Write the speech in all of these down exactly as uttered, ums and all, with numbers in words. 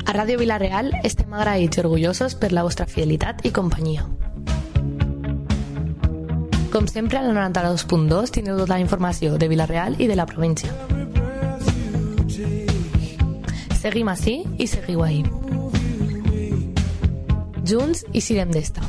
A Ràdio Vila-real estem agraïts i orgullosos per la vostra fidelitat i companyia. Com sempre, al noranta-dos punt dos teniu tota la informació de Vila-real i de la província. Seguim ací i seguiu ahí. Junts i sirem d'esta.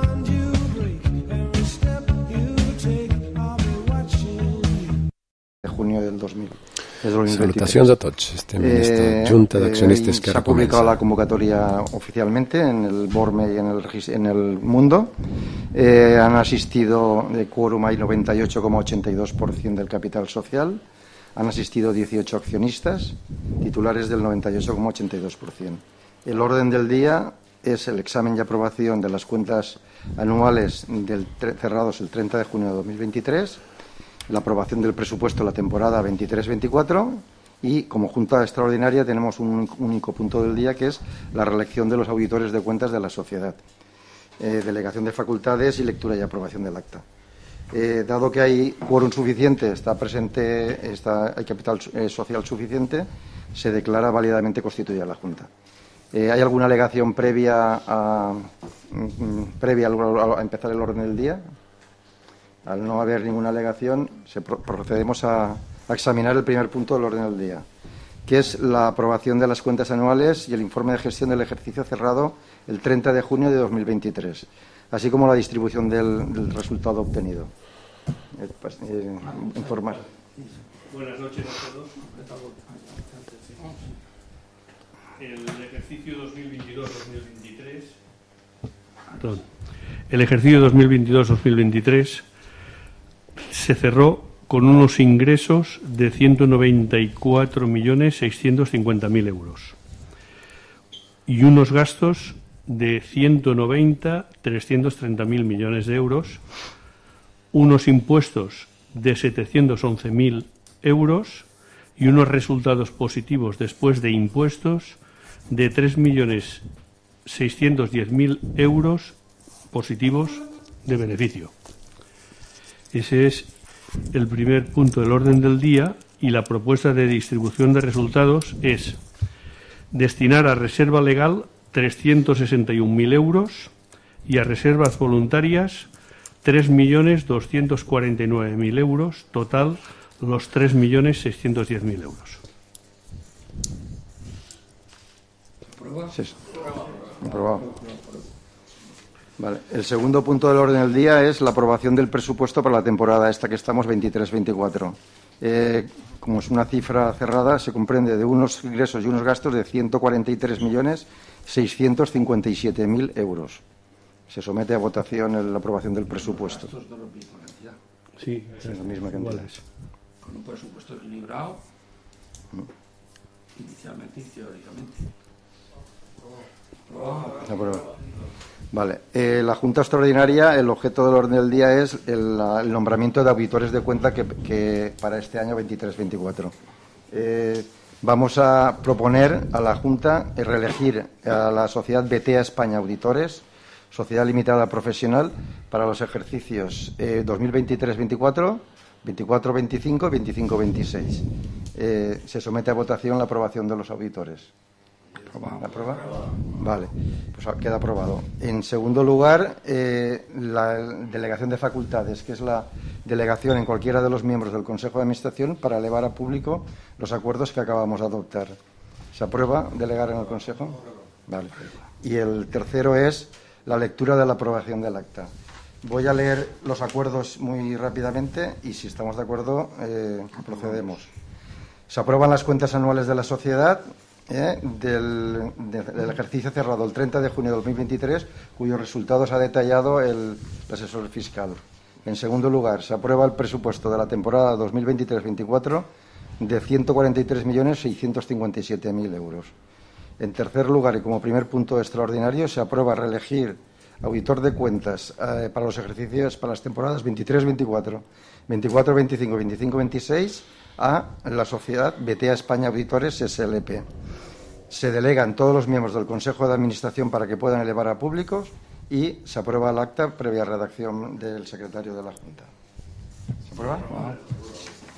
De junio del dos mil. Salutacions a tots. Estem en esta Eh, Junta de Accionistas eh, que se ha recomienza. publicado la convocatoria oficialmente en el BORME y en el, regis- en el Mundo. Eh, han asistido de quórum hay noventa y ocho coma ochenta y dos por ciento del capital social. Han asistido dieciocho accionistas, titulares del noventa y ocho coma ochenta y dos por ciento. El orden del día es el examen y aprobación de las cuentas anuales del tre- cerrados el treinta de junio de dos mil veintitrés, la aprobación del presupuesto de la temporada veintitrés veinticuatro y, como Junta Extraordinaria, tenemos un único punto del día, que es la reelección de los auditores de cuentas de la sociedad, eh, delegación de facultades y lectura y aprobación del acta. Eh, dado que hay quórum suficiente, está presente, está, hay capital eh, social suficiente, se declara válidamente constituida la Junta. Eh, ¿Hay alguna alegación previa a, mm, previa a, a empezar el orden del día? Al no haber ninguna alegación, se pro- procedemos a, a examinar el primer punto del orden del día, que es la aprobación de las cuentas anuales y el informe de gestión del ejercicio cerrado el treinta de junio de dos mil veintitrés, así como la distribución del, del resultado obtenido. Eh, pues, eh, informar. Buenas noches a todos. El ejercicio dos mil veintidós dos mil veintitrés. Perdón. El ejercicio dos mil veintidós dos mil veintitrés se cerró con unos ingresos de ciento noventa y cuatro millones seiscientos cincuenta mil euros y unos gastos de ciento noventa millones trescientos treinta mil millones de euros, unos impuestos de setecientos once mil euros y unos resultados positivos después de impuestos de tres millones seiscientos diez mil euros positivos de beneficio. Ese es el primer punto del orden del día, y la propuesta de distribución de resultados es destinar a reserva legal trescientos sesenta y un mil euros y a reservas voluntarias tres millones doscientos cuarenta y nueve mil euros, total los tres millones seiscientos diez mil euros. Sí, sí. Aprobado. Vale. El segundo punto del orden del día es la aprobación del presupuesto para la temporada esta que estamos veintitrés veinticuatro. Eh, como es una cifra cerrada, se comprende de unos ingresos y unos gastos de ciento cuarenta y tres millones seiscientos cincuenta y siete mil euros. Se somete a votación la aprobación del presupuesto. Sí, es la misma cantidad. iguales. Con un presupuesto equilibrado, inicialmente y teóricamente. Aprobado. Vale. Eh, la Junta Extraordinaria, el objeto del orden del día es el, la- el nombramiento de auditores de cuenta que, que para este año veintitrés veinticuatro. Eh, vamos a proponer a la Junta eh, reelegir a la sociedad B T A España Auditores, sociedad limitada profesional, para los ejercicios eh, dos mil veintitrés veinticuatro, veinticuatro veinticinco y veinticinco veintiséis. Eh, se somete a votación la aprobación de los auditores. ¿Aprueba? Vale, pues queda aprobado. En segundo lugar, eh, la delegación de facultades, que es la delegación en cualquiera de los miembros del Consejo de Administración para elevar a público los acuerdos que acabamos de adoptar. ¿Se aprueba delegar en el Consejo? Vale. Y el tercero es la lectura de la aprobación del acta. Voy a leer los acuerdos muy rápidamente y, si estamos de acuerdo, eh, procedemos. Se aprueban las cuentas anuales de la sociedad Eh, del, de, del ejercicio cerrado el treinta de junio de dos mil veintitrés, cuyos resultados ha detallado el, el asesor fiscal. En segundo lugar, se aprueba el presupuesto de la temporada dos mil veintitrés veinticuatro de ciento cuarenta y tres millones seiscientos cincuenta y siete mil euros. En tercer lugar, y como primer punto extraordinario, se aprueba reelegir auditor de cuentas eh, para los ejercicios, para las temporadas veintitrés veinticuatro, veinticuatro veinticinco y veinticinco veintiséis a la sociedad B T A España Auditores S L P. Se delegan todos los miembros del Consejo de Administración para que puedan elevar a públicos y se aprueba el acta previa redacción del secretario de la Junta. ¿Se aprueba?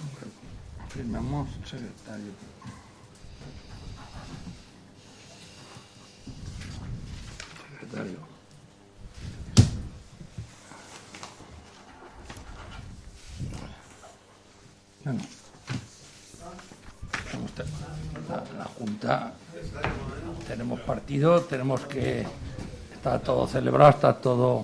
Firmamos, secretario. secretario. Bueno, la, la Junta, tenemos partido, tenemos que, está todo celebrado, está todo,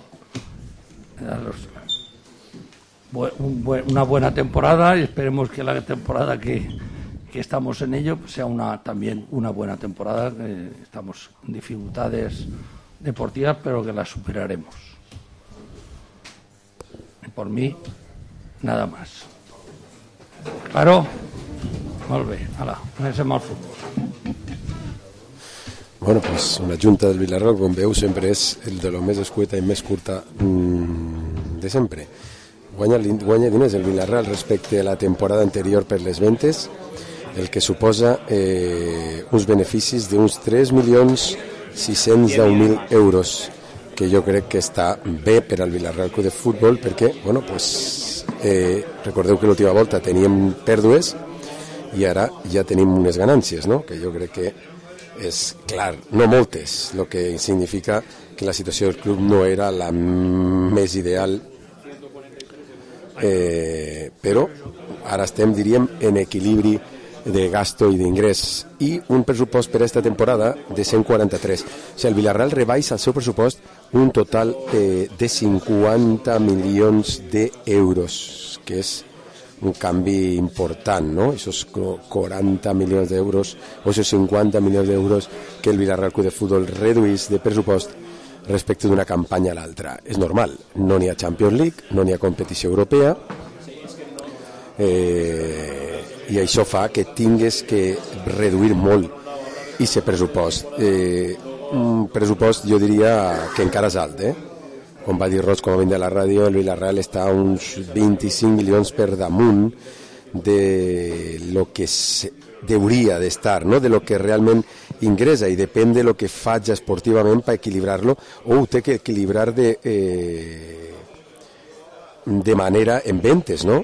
los, un buen, una buena temporada, y esperemos que la temporada que, que estamos en ello pues sea una, también una buena temporada. Eh, estamos en dificultades deportivas, pero que las superaremos. Y por mí, nada más. Claro? Molt bé, ala, comencem al futbol. Bueno, pues una junta del Villarreal, com veu, sempre és el de lo més escueta i més curta mmm, de sempre. Guanya, guanya diners el Villarreal respecte a la temporada anterior per les ventes, el que suposa eh, uns beneficis d'uns tres milions sis-cents deu mil euros, que jo crec que està bé per al Villarreal Club de Futbol, perquè, bueno, pues, eh, recordeu que l'última volta teníem pèrdues i ara ja tenim unes ganàncies, no? Que jo crec que és clar, no moltes, el que significa que la situació del club no era la més ideal, eh, però ara estem, diríem, en equilibri de gasto i d'ingrés, i un pressupost per a aquesta temporada de cent quaranta-tres. O sigui, el Villarreal rebaixa el seu pressupost un total eh, de cinquanta milions d'euros, que és un canvi important, ¿no? Esos quaranta milions d'euros o esos cinquanta milions d'euros que el Villarreal Club de Futbol reduís de pressupost respecte d'una campanya a l'altra. És normal, no n'hi ha Champions League, no n'hi ha competició europea, eh, i això fa que tingues que reduir molt aquest pressupost. Eh, un pressupost, jo diria, que encara és alt, eh? Com va dir Roig, com a vint de la ràdio, el Villarreal està a uns vint-i-cinc milions per damunt de lo que se hauria d'estar, no? De lo que realment ingressa, i depèn de lo que faig esportivament per equilibrar-lo, o ho té que equilibrar de, eh, de manera en ventes, no?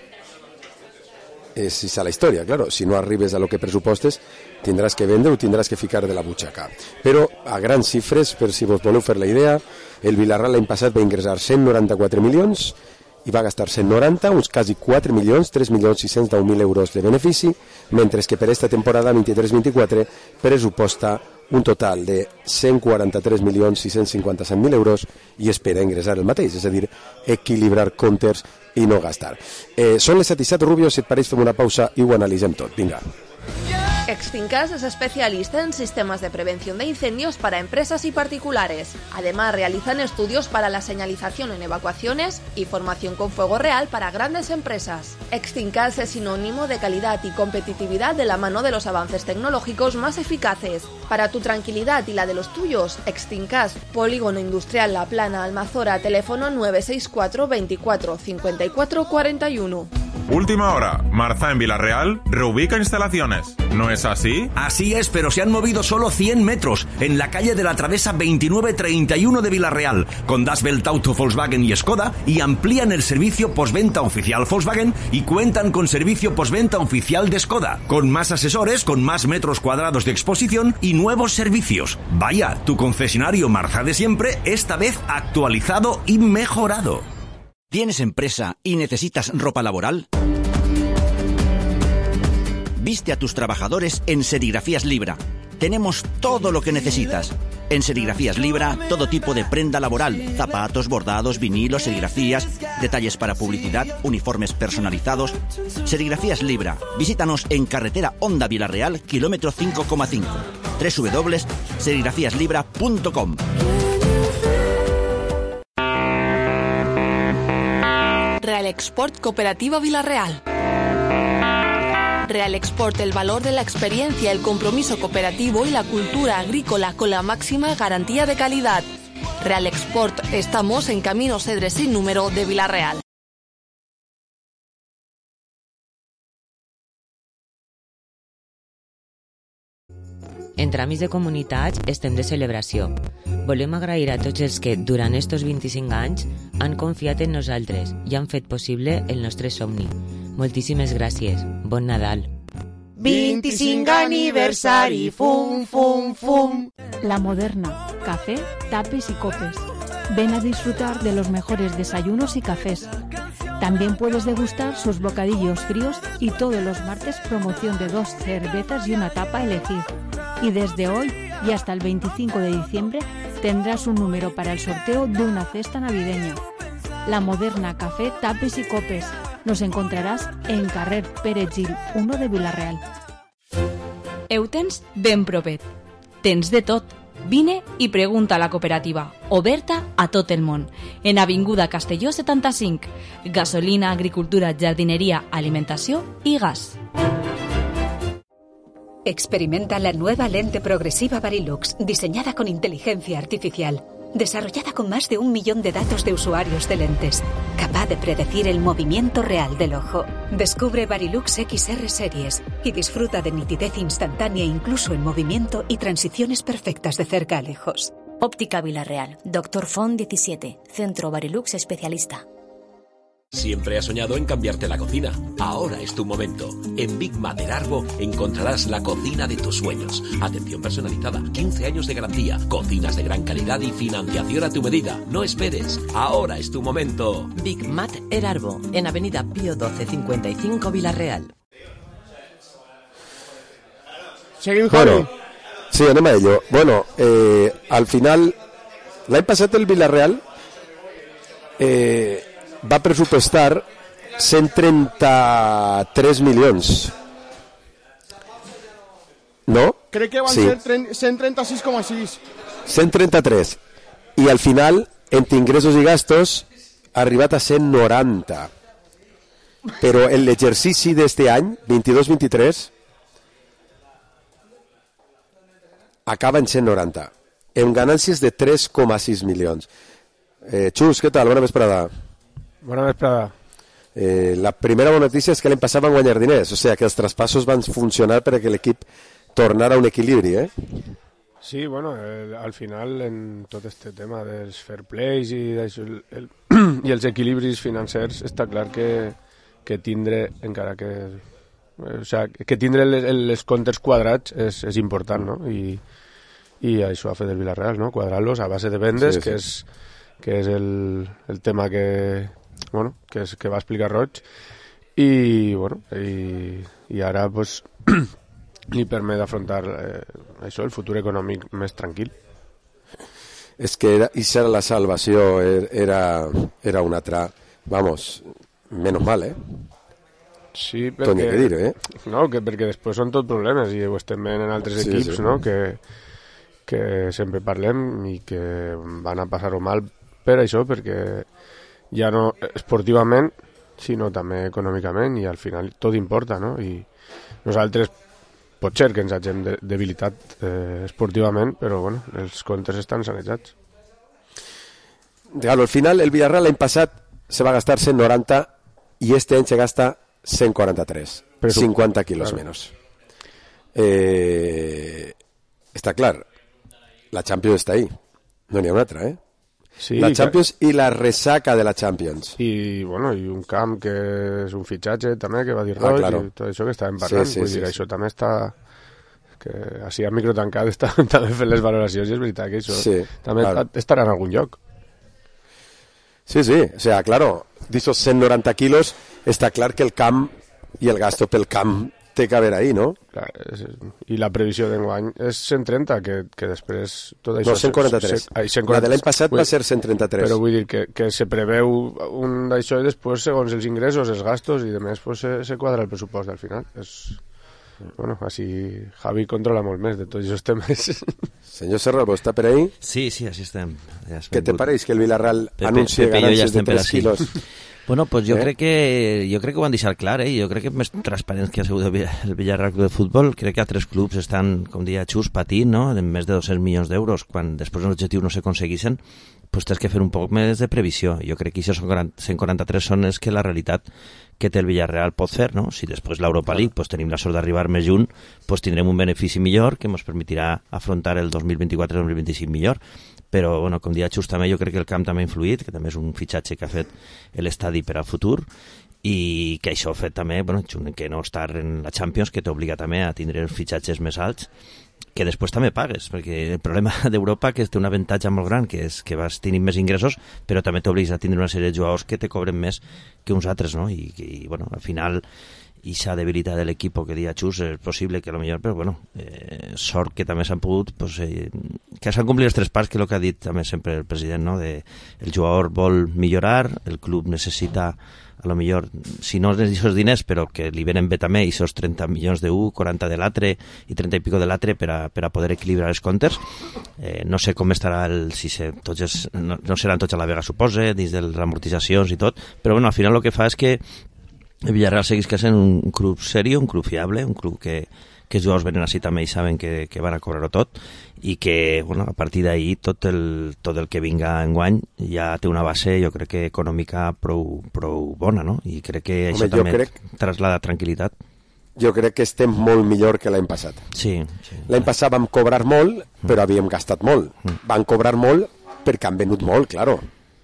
És esa la història, claro. Si no arribes a lo que pressupostes, tindràs que vendre o tindràs que ficar de la butxaca. Però a grans xifres, per si vos voleu fer la idea, el Villarreal l'any passat va ingressar cent noranta-quatre milions i va gastar cent noranta, uns quasi quatre milions, tres milions sis-cents deu mil euros de benefici, mentre que per esta temporada vint-i-tres vint-i-quatre pressuposta un total de cent quaranta-tres milions sis-cents cinquanta-set mil euros i espera ingressar el mateix, és a dir, equilibrar comptes i no gastar. Eh, són les set i set, Rubio, si et pareix fem una pausa i ho analitzem tot. Vinga. Exfincas es especialista en sistemas de prevención de incendios para empresas y particulares. Además, realizan estudios para la señalización en evacuaciones y formación con fuego real para grandes empresas. Exfincas es sinónimo de calidad y competitividad de la mano de los avances tecnológicos más eficaces. Para tu tranquilidad y la de los tuyos, Exfincas, Polígono Industrial La Plana, Almazora, teléfono nueve seis cuatro veinticuatro cincuenta y cuatro cuarenta y uno. Última hora, Marza en Villarreal reubica instalaciones. ¿No es así? Así es, pero se han movido solo cien metros, en la calle de la Travesa veintinueve treinta y uno de Villarreal, con Das Welt Auto, Volkswagen y Skoda, y amplían el servicio postventa oficial Volkswagen y cuentan con servicio postventa oficial de Skoda, con más asesores, con más metros cuadrados de exposición y nuevos servicios. Vaya, tu concesionario Marza de siempre, esta vez actualizado y mejorado. ¿Tienes empresa y necesitas ropa laboral? Viste a tus trabajadores en Serigrafías Libra. Tenemos todo lo que necesitas. En Serigrafías Libra, todo tipo de prenda laboral, zapatos, bordados, vinilos, serigrafías, detalles para publicidad, uniformes personalizados. Serigrafías Libra. Visítanos en carretera Honda Villarreal, kilómetro cinco coma cinco. doble u doble u doble u punto serigrafías libra punto com. Real Export Cooperativa Villarreal. Real Export, el valor de la experiencia, el compromiso cooperativo y la cultura agrícola con la máxima garantía de calidad. Real Export, estamos en Camino Cedre sin número de Villarreal. En tràmits de comunitats estem de celebració. Volem agrair a tots els que, durant estos vint-i-cinc anys, han confiat en nosaltres i han fet possible el nostre somni. Moltíssimes gràcies. Bon Nadal. vint-i-cinc aniversari, fum, fum, fum. La Moderna, café, tapes y copes. Ven a disfrutar de los mejores desayunos y cafés. También puedes degustar sus bocadillos fríos y todos los martes promoción de dos cervezas y una tapa a elegir. Y desde hoy y hasta el veinticinco de diciembre tendrás un número para el sorteo de una cesta navideña. La Moderna, café, tapes y copes. Nos encontrarás en carrer Pere Gil uno de Vila-real. Ho tens ben propet. Tens de tot. Vine i pregunta a la cooperativa, oberta a tot el món, en Avinguda Castelló setanta-cinc. Gasolina, agricultura, jardineria, alimentació i gas. Experimenta la nueva lente progresiva Varilux, diseñada con inteligencia artificial, desarrollada con más de un millón de datos de usuarios de lentes, capaz de predecir el movimiento real del ojo. Descubre Varilux X R Series y disfruta de nitidez instantánea incluso en movimiento y transiciones perfectas de cerca a lejos. Óptica Vila-real, Doctor Font diecisiete, Centro Varilux Especialista. Siempre has soñado en cambiarte la cocina. Ahora es tu momento. En Big Mat Erarbo encontrarás la cocina de tus sueños. Atención personalizada, quince años de garantía, cocinas de gran calidad y financiación a tu medida. No esperes. Ahora es tu momento. Big Mat Erarbo, en Avenida Pío doce cincuenta y cinco Vila-real. Seguim, bueno, sí, anem a ello. Bueno, eh, al final, l'any passat el Vila-real eh, va pressupostar cent trenta-tres milions. No? Crec que van sí. ser cent trenta-sis coma sis. cent trenta-tres. I al final, entre ingressos i gastos, ha arribat a cent noranta. Però en l'exercici d'este any, vint-i-dos vint-i-tres, acaba en cent noranta. En ganàncies de tres coma sis milions. Eh, Xus, què tal? Bona vesprada. Bona vesprada. Eh, la primera bona notícia és que l'any passat van guanyar diners, o sigui que els traspassos van funcionar perquè l'equip tornara a un equilibri, eh? Sí, bueno, el, al final en tot este tema dels fair plays i, el, el, i els equilibris financers està clar que, que tindre, encara que o sigui, que tindre les, les comptes quadrats és, és important, no? I, i això ha fet el Vila-real, no? Quadrar-los a base de vendes, sí, sí. que és, que és el, el tema que bueno, que, és, que va explicar Roig i, bueno, i, i ara pues, li permet afrontar eh, això, el futur econòmic més tranquil. És que era, i ser la salvació era, era una altra, vamos, menos mal, eh? Sí, perquè, que dir, eh? no, que perquè després són tot problemes i ho estem veient en altres sí, equips, sí. no? que, que sempre parlem i que van a passar-ho mal per això, perquè ja no esportivament, sinó també econòmicament, i al final tot importa, no? I nosaltres pot ser que ens hagin de, debilitat eh, esportivament, però bueno, els comptes estan sanejats. Claro, al final el Villarreal l'any passat se va gastar cent noranta i este any se gasta cent quaranta-tres, però cinquanta quilos claro. menos. Eh, està clar, la Champions està ahí, no n'hi ha una altra, eh? Sí, la Champions que... i la ressaca de la Champions. I, bueno, i un camp que és un fitxatge també, que va dir Roig, ah, claro. i tot això que estàvem parlant. Sí, sí, Vull sí, dir, sí. això també està... que així a micro tancat està també fent les valoracions i és veritat que això sí, també claro. estarà en algun lloc. Sí, sí, o sea, claro, d'esos cent noranta quilos està clar que el camp i el gasto pel camp té que haver ahí, no? Clar, és, i la previsió d'enguany és cent trenta, que, que després tot això... No, cent quaranta-tres. Se, se, la de l'any passat vull, va ser cent trenta-tres. Però vull dir que, que se preveu un d'això i després, segons els ingressos, els gastos i demés, pues, se, se quadra el pressupost al final. És... Bueno, així Javi controla molt més de tots aquests temes. Senyor Serralbo, ¿está per ahí? Sí, sí, així estem. Ja ¿Qué te pareix que el Villarreal anuncie ganancias de tres kilos? Bueno, pues jo, eh? crec que, jo crec que ho han deixat clar, eh? Jo crec que més transparents que ha sigut el Villarreal Club de Futbol. Crec que altres clubs estan, com deia Xus, patint, no?, en més de dos-cents milions d'euros, quan després els objectius no s'aconseguissin, pues tens que fer un poc més de previsió. Jo crec que això cent quaranta-tres són és que la realitat que té el Villarreal pot fer, no? Si després l'Europa League pues, tenim la sort d'arribar més junt, pues, tindrem un benefici millor que ens permetirà afrontar el dos mil vint-i-quatre dos mil vint-i-cinc millor. Però, bueno, com deia Xus també, jo crec que el camp també ha influït, que també és un fitxatge que ha fet l'estadi per al futur, i que això ha fet també, bueno, que no estar en la Champions, que t'obliga també a tindre els fitxatges més alts, que després també pagues, perquè el problema d'Europa que té un avantatge molt gran, que és que vas tenir més ingressos, però també t'obligues a tindre una sèrie de jugadors que te cobren més que uns altres, no? I, i bueno, al final i esa debilitat de l'equip que dia Xus és possible que a lo millor, però bueno, eh, sort que també s'han pogut, pues, eh, que s'han complit les tres parts, que és el que ha dit també sempre el president, no? De, el jugador vol millorar, el club necessita a lo millor, si no aquests diners, però que li venen bé també, i esos trenta milions d'un, quaranta de l'altre i trenta i pico de l'altre per, a, per a poder equilibrar els comptes. Eh, no sé com estarà el, si se, tots els, no, no seran tots a la vega, supose, dins de les amortitzacions i tot, però bueno, al final el que fa és que el Villarreal segueix que sent un club serio, un club fiable, un club que, que els jugadors venen així també i saben que, que van a cobrar-ho tot, i que bueno, a partir d'ahir tot, el, tot el que vinga enguany ja té una base, jo crec que econòmica prou, prou bona, no? I crec que Home, això també crec... traslada tranquil·litat. Jo crec que estem molt millor que l'any passat. Sí, sí. L'any passat vam cobrar molt, però havíem gastat molt. Mm. Van cobrar molt perquè han venut molt, claro.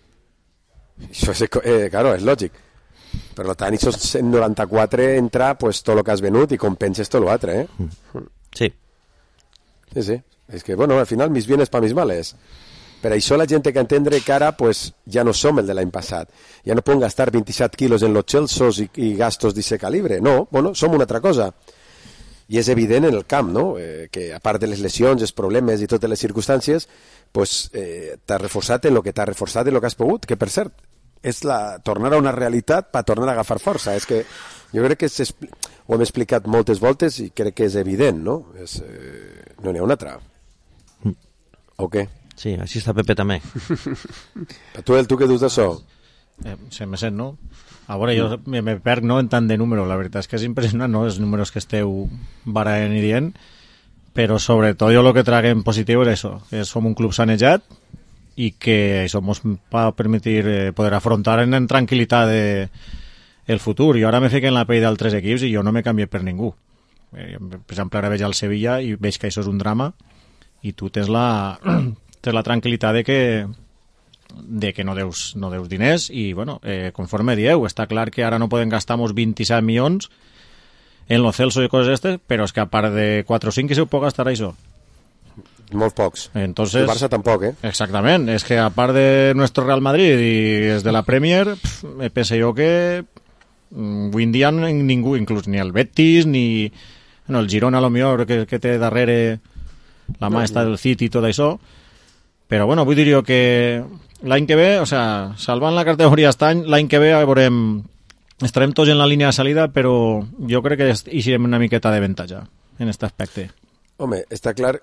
Això és, eh, claro, és lògic. Per tant, això cent noranta-quatre entra pues, tot el que has venut i compenses tot l'altre, eh? Sí. Sí, sí. És que, bueno, al final, mis bienes pa mis males. Per això la gent té que entendre que ara pues, ja no som el de l'any passat. Ja no poden gastar vint-i-set quilos en los Chelsos i, i gastos d'aquest calibre. No, bueno, som una altra cosa. I és evident en el camp, no? Eh, que a part de les lesions, els problemes i totes les circumstàncies, pues, eh, t'has reforçat en el que t'has reforçat en el que has pogut, que per cert, és la, tornar a una realitat per tornar a agafar força. És que jo crec que ho hem explicat moltes voltes i crec que és evident, no? És, eh, no n'hi ha una altra. Mm. O què? Sí, així està Pepe també. Tu, el, tu què dius d'això? Eh, se me sent, no? A veure, jo me, me perc no en tant de números, la veritat és que és impressionant, no? Els números que esteu barallant i dient, però sobretot jo el que traguem positiu és això, que som un club sanejat y que eso nos va a permitir eh, poder afrontar en, en tranquil·litat de, el futur. I ara me fico en la pell d'altres equips i jo no me canvié per ningú. Eh, per exemple, ara veig el Sevilla i veig que això és un drama i tu tens la, tens la tranquil·litat de que, de que no deus, no deus diners i, bueno, eh, conforme dieu, està clar que ara no podem gastar uns vint-i-set milions en lo Celso i coses aquestes, però és que a part de quatre o cinc que se ho pot gastar això. Molt pocs. Entonces, el Barça tampoc, eh? Exactament. És que a part de nuestro Real Madrid i des de la Premier, pf, pense jo que avui en dia ningú, inclús ni el Betis, ni bueno, el Girona a lo millor que, que té darrere la mà està del City i tot això. Però bueno, vull dir jo que l'any que ve, o sea, salvant la categoria estany, l'any que ve veurem, estarem tots en la línia de salida, però jo crec que eixirem una miqueta de avantatge en aquest aspecte. Home, està clar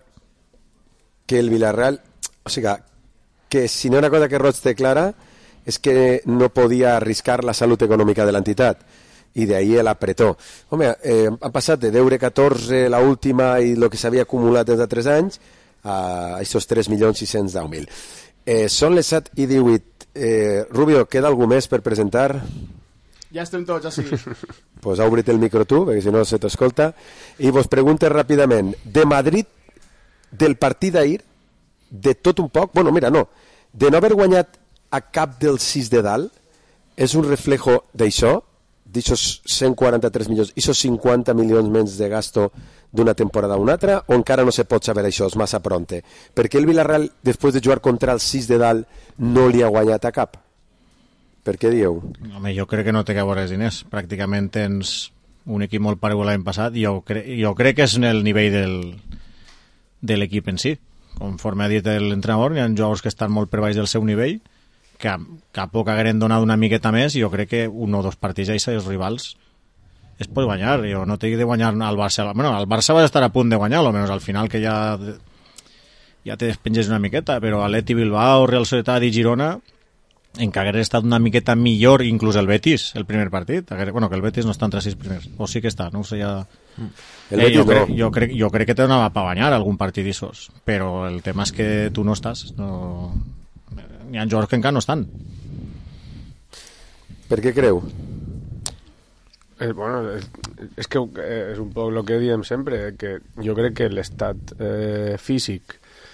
que el Villarreal, o sigui, que si no hi ha una cosa que Roig té clara és que no podia arriscar la salut econòmica de l'entitat i d'ahí l'apretó. Home, eh, han passat de deu catorze la última i el que s'havia acumulat des de tres anys a aquests tres milions sis-cents deu mil. Eh, són les set i divuit. Eh, Rubio, queda algú més per presentar? Ja estem tots, així. Pues obrit el micro tu, perquè si no se t'escolta. I vos pregunte ràpidament, de Madrid, del partit d'ahir, de tot un poc, bueno, mira, no, de no haver guanyat a cap dels sis de dalt, és un reflejo d'això, d'aixòs cent quaranta-tres milions, d'aixòs cinquanta milions menys de gasto d'una temporada a una altra, o encara no se pot saber això, és massa pronte? Per què el Villarreal, després de jugar contra els sis de dalt, no li ha guanyat a cap? Per què dieu? Home, jo crec que no té que veure els diners. Pràcticament tens un equip molt paregut l'any passat i jo, cre jo crec que és en el nivell del de l'equip en si. Conforme ha dit l'entrenador, hi ha jugadors que estan molt per baix del seu nivell, que a, que a poc hagueren donat una miqueta més, i jo crec que un o dos partits i els rivals es pot guanyar. Jo no tinc de guanyar al Barça. Bueno, el Barça va estar a punt de guanyar, almenys al final, que ja ja te despenges una miqueta, però Atleti Bilbao, Real Societat i Girona en què hagués estat una miqueta millor, inclús el Betis, el primer partit. Bueno, que el Betis no està entre sis primers, o sí que està, no ho sé ja... El eh, jo, crec, jo, crec, jo crec que té una per guanyar algun partit d'issos, però el tema és que tu no estàs, no... Hi ha jugadors que encara no estan. Per què creu? Eh, bueno, és, és que és un poc el que diem sempre, que jo crec que l'estat eh, físic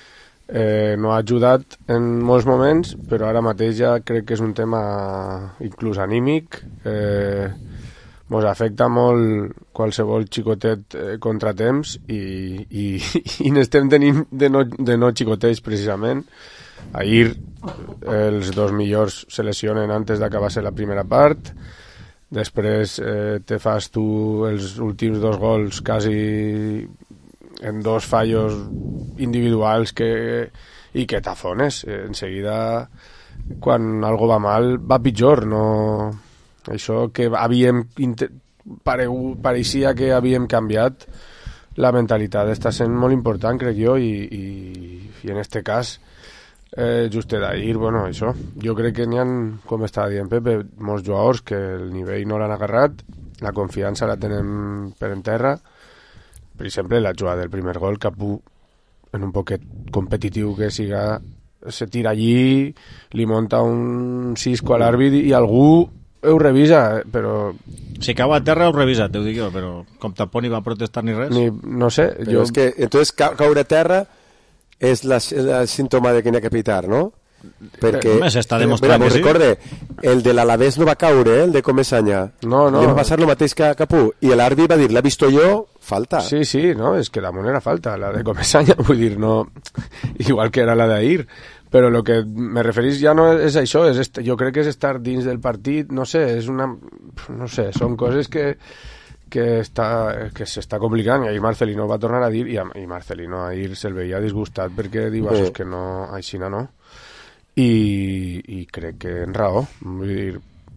eh, no ha ajudat en molts moments, però ara mateix ja crec que és un tema inclús anímic. Eh, mos afecta molt qualsevol xicotet eh, contratemps i, i, i n'estem tenint de no, de no xicotets precisament. Ahir els dos millors se lesionen antes d'acabar-se la primera part, després eh, te fas tu els últims dos gols quasi en dos fallos individuals que, i que t'afones. En seguida, quan algo va mal, va pitjor. No... Això que havíem pareu, pareixia que havíem canviat, la mentalitat està sent molt important, crec jo, i, i, i en este cas eh, just d'ahir, bueno, això jo crec que n'hi ha, com estava dient Pepe, molts jugadors que el nivell no l'han agarrat, la confiança la tenen per en terra. Per exemple, la jugada del primer gol, Capú, en un poquet competitiu que siga, se tira allí, li monta un cisco a l'àrbit i algú ho revisa, però... Si cau a terra ho revisa, t'ho dic jo, però com tampoc ni va protestar ni res. Ni, no sé, però jo... és que, entonces, ca caure a terra és la, el símptoma de que n'hi ha que pitar, no? Perquè... Més està demostrant mira, que sí. Recorde, el de l'Alavés no va caure, eh, el de Comesaña. No, no. Li va passar el mateix que a Capú. I l'àrbit va dir, l'ha visto jo, falta. Sí, sí, no, és que damunt era falta, la de Comesaña, vull dir, no... Igual que era la d'ahir. Però el que me referís ja no és això, és est jo crec que és estar dins del partit, no sé, és una... no sé, són coses que que està que s'està complicant, i ahir Marcelino va tornar a dir, i, i Marcelino ahir se'l veia disgustat perquè diu, sí. que no, aixina no, i, i crec que en raó, vull dir,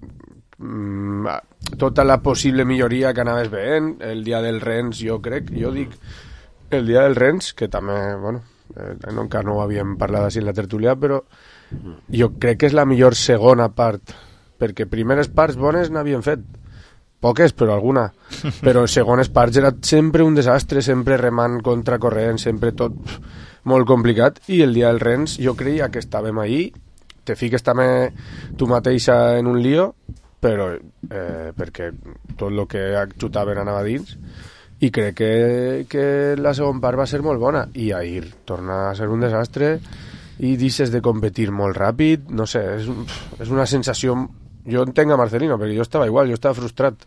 tota la possible milloria que anaves veient, el dia del Rennes, jo crec, jo dic, el dia del Rennes, que també, bueno, Eh, no, encara no ho havíem parlat així en la tertúlia, però jo crec que és la millor segona part, perquè primeres parts bones n'havien fet poques, però alguna, però segones parts era sempre un desastre, sempre remant contra corrent, sempre tot molt complicat, i el dia del Rennes jo creia que estàvem ahí, te fiques també tu mateixa en un lío, però eh, perquè tot el que xutaven anava dins, i crec que, que la segona part va ser molt bona, i ahir torna a ser un desastre i deixes de competir molt ràpid, no sé, és, és una sensació. Jo entenc a Marcelino, perquè jo estava igual, jo estava frustrat.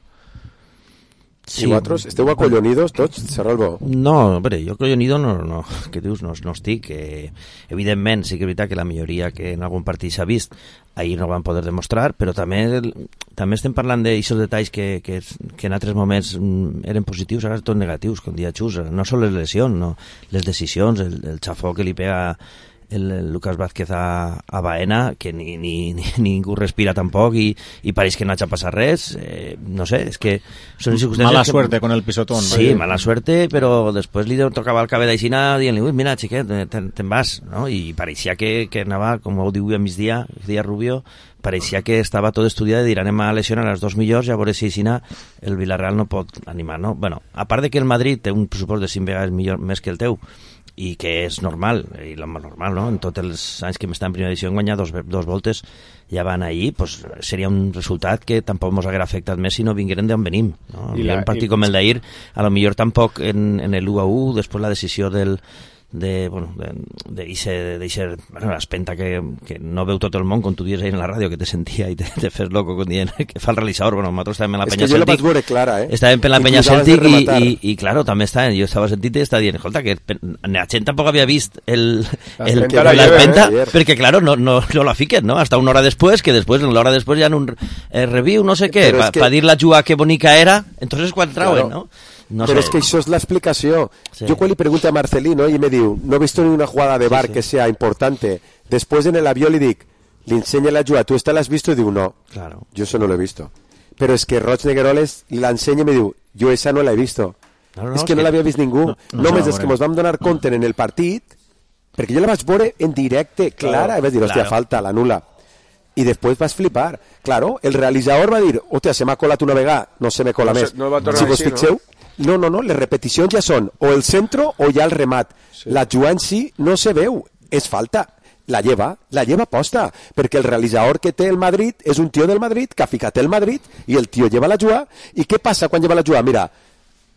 Sí. I vosaltres esteu acollonidos tots, Serralbo? No, hombre, jo acollonido no, no, que dius, no, no estic. Eh, evidentment, sí que és veritat que la majoria que en algun partit s'ha vist ahir no van poder demostrar, però també també estem parlant d'aixòs detalls que, que, que en altres moments eren positius, ara tot negatius, com dia Xus, no són les lesions, no, les decisions, el, el xafó que li pega el, el Lucas Vázquez a, a Baena, que ni, ni, ni ningú respira tampoc, i, i pareix que no hagi passat res, eh, no sé, és que són circumstàncies... Mala que... suerte con el pisotón. Sí, ¿vale? Mala suerte, però després li tocava el cabell d'aixina dient-li, ui, mira, xiquet, te'n te vas, no? I pareixia que, que anava, com ho diu a migdia, dia Rubio, pareixia que estava tot estudiat i dir, anem a lesionar les dos millors i a veure si aixina el Villarreal no pot animar, no? Bueno, a part de que el Madrid té un pressupost de cinc vegades millor, més que el teu, i que és normal, i lo normal, no? En tots els anys que m'està en primera edició en guanyar dos, dos voltes ja van allí, pues seria un resultat que tampoc ens haguera afectat més si no vingueren d'on venim, no? I la, un partit i... com el d'ahir, a lo millor tampoc en, en el u a u, després la decisió del de, bueno, de, de, de, de bueno, l'espenta que, que no veu tot el món, com tu dius ahir en la ràdio, que te sentia i te, te fes loco com dient que fa el realitzador. Bueno, nosaltres estàvem en la és penya que jo Celtic, la vaig veure clara, eh? Estàvem en la penya Celtic i, i, i, claro, també està, jo estava sentit i estava dient, escolta, que la gent tampoc havia vist el, el, l'espenta, eh? Perquè, claro, no, no, no la fiquen, no? Hasta una hora després, que després, l'hora després hi ha un eh, review, no sé què, per que... dir la jugada que bonica era, entonces quan trauen, claro. no? No pero sé. Es que eso es la explicación. Sí. Yo cuando le pregunté a Marcelino y me dijo, no he visto ni una jugada de bar sí, sí. que sea importante. Después en el avión le digo, le enseña la jugada, ¿tú esta la has visto? Y digo, no, claro. Yo eso no lo he visto. Pero es que Roig Negueroles la enseña y me digo, yo esa no la he visto. No, no, es que es no que... l'havia vist ningú. No, no, Només no, és que ens vam donar compte en el partit, perquè jo la vaig veure en directe, clara, claro, i vaig dir, hòstia, claro. falta, l'anul·la. I després vas flipar. Claro, el realitzador va dir, hòstia, se m'ha colat una vegada, no se me cola no, més. No va si vos així, fixeu, no? no, no, no, les repeticions ja són o el centro o ja el remat. Sí. La jugada en si no se veu, és falta. La lleva, la lleva posta, perquè el realitzador que té el Madrid és un tio del Madrid que ha ficat el Madrid i el tio lleva la jugada. I què passa quan lleva la jugada? Mira,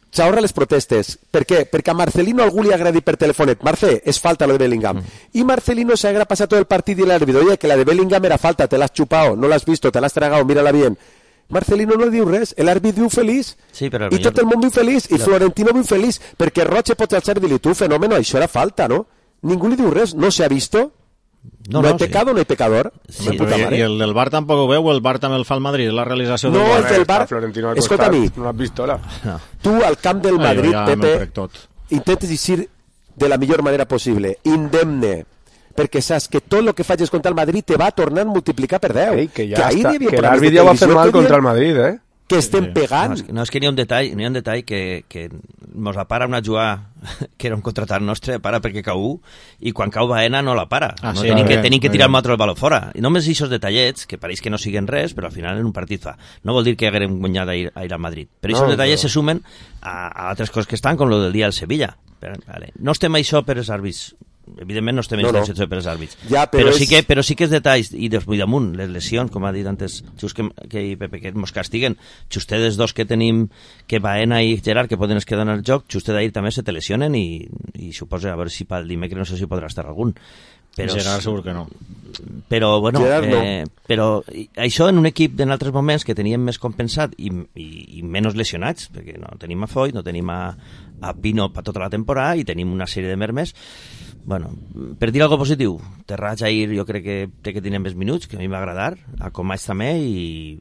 s'ahorra les protestes. Per què? Perquè a Marcelino algú li agradi per telefonet. Marce, és falta lo de Bellingham. Mm. I Marcelino se habrá pasado todo el partido y el árbitro, oye, que la de Bellingham era falta, te l'has chupado, no l'has visto, te l'has tragado, mírala bien. Marcelino no diu res, l'àrbit viu feliç, sí, i millor... tot el món viu feliç, i la... Florentino viu feliç, perquè Roche pot alçar i dir-li, tu, fenòmeno, això era falta, no? Ningú li diu res, no se ha visto... No, no, no hay pecado, sí. No hay pecador. Sí, puta i, I el del Bar tampoc ho veu, el Bar també el fa el Madrid, la realització no, del Bar. No, el del Bar, escolta a mi, no l'has vist, hola. Tu al camp del Madrid, Ai, Pepe, intentes dir de la millor manera possible, indemne, perquè saps que tot el que facis contra el Madrid te va a tornar a multiplicar per deu. Ei, que ja que està, que l'àrbit ja va fer mal contra el Madrid, eh? Que estem sí. pegant. No, és que, no, és que n'hi ha un detall, n'hi ha un detall que, que mos la para una jugar que era un contratat nostre, para perquè cau, i quan cau Baena no la para. Ah, no, sí, tenim, que, tenim que tirar el altre el baló fora. I només aquests detallets, que pareix que no siguen res, però al final en un partit fa. No vol dir que haguem guanyat a ir, a ir al Madrid. Però aquests no, detallets però... se sumen a, a altres coses que estan, com lo del dia del Sevilla. Però, vale. No estem això per els àrbits. Evidentment no estem en no, no. per els àrbits, ja, però, però, és... sí que, però sí que és detalls, i després damunt, les lesions, com ha dit antes just que, que, Pepe, que ens castiguen, justes dos que tenim, que Baena i Gerard, que poden es quedar en el joc, justes d'ahir també se te lesionen i, i suposa, a veure si pel dimecres no sé si podrà estar algun. Però, Gerard segur que no. Però, bueno, Gerard, eh, no. però això en un equip en altres moments que teníem més compensat i, i, i menys lesionats, perquè no tenim a Foy, no tenim a, a Pino per tota la temporada i tenim una sèrie de mermes. Bueno, per dir alguna cosa positiu, Terrat ahir jo crec que té que tenir més minuts, que a mi m'ha agradar, a Comaix també, i,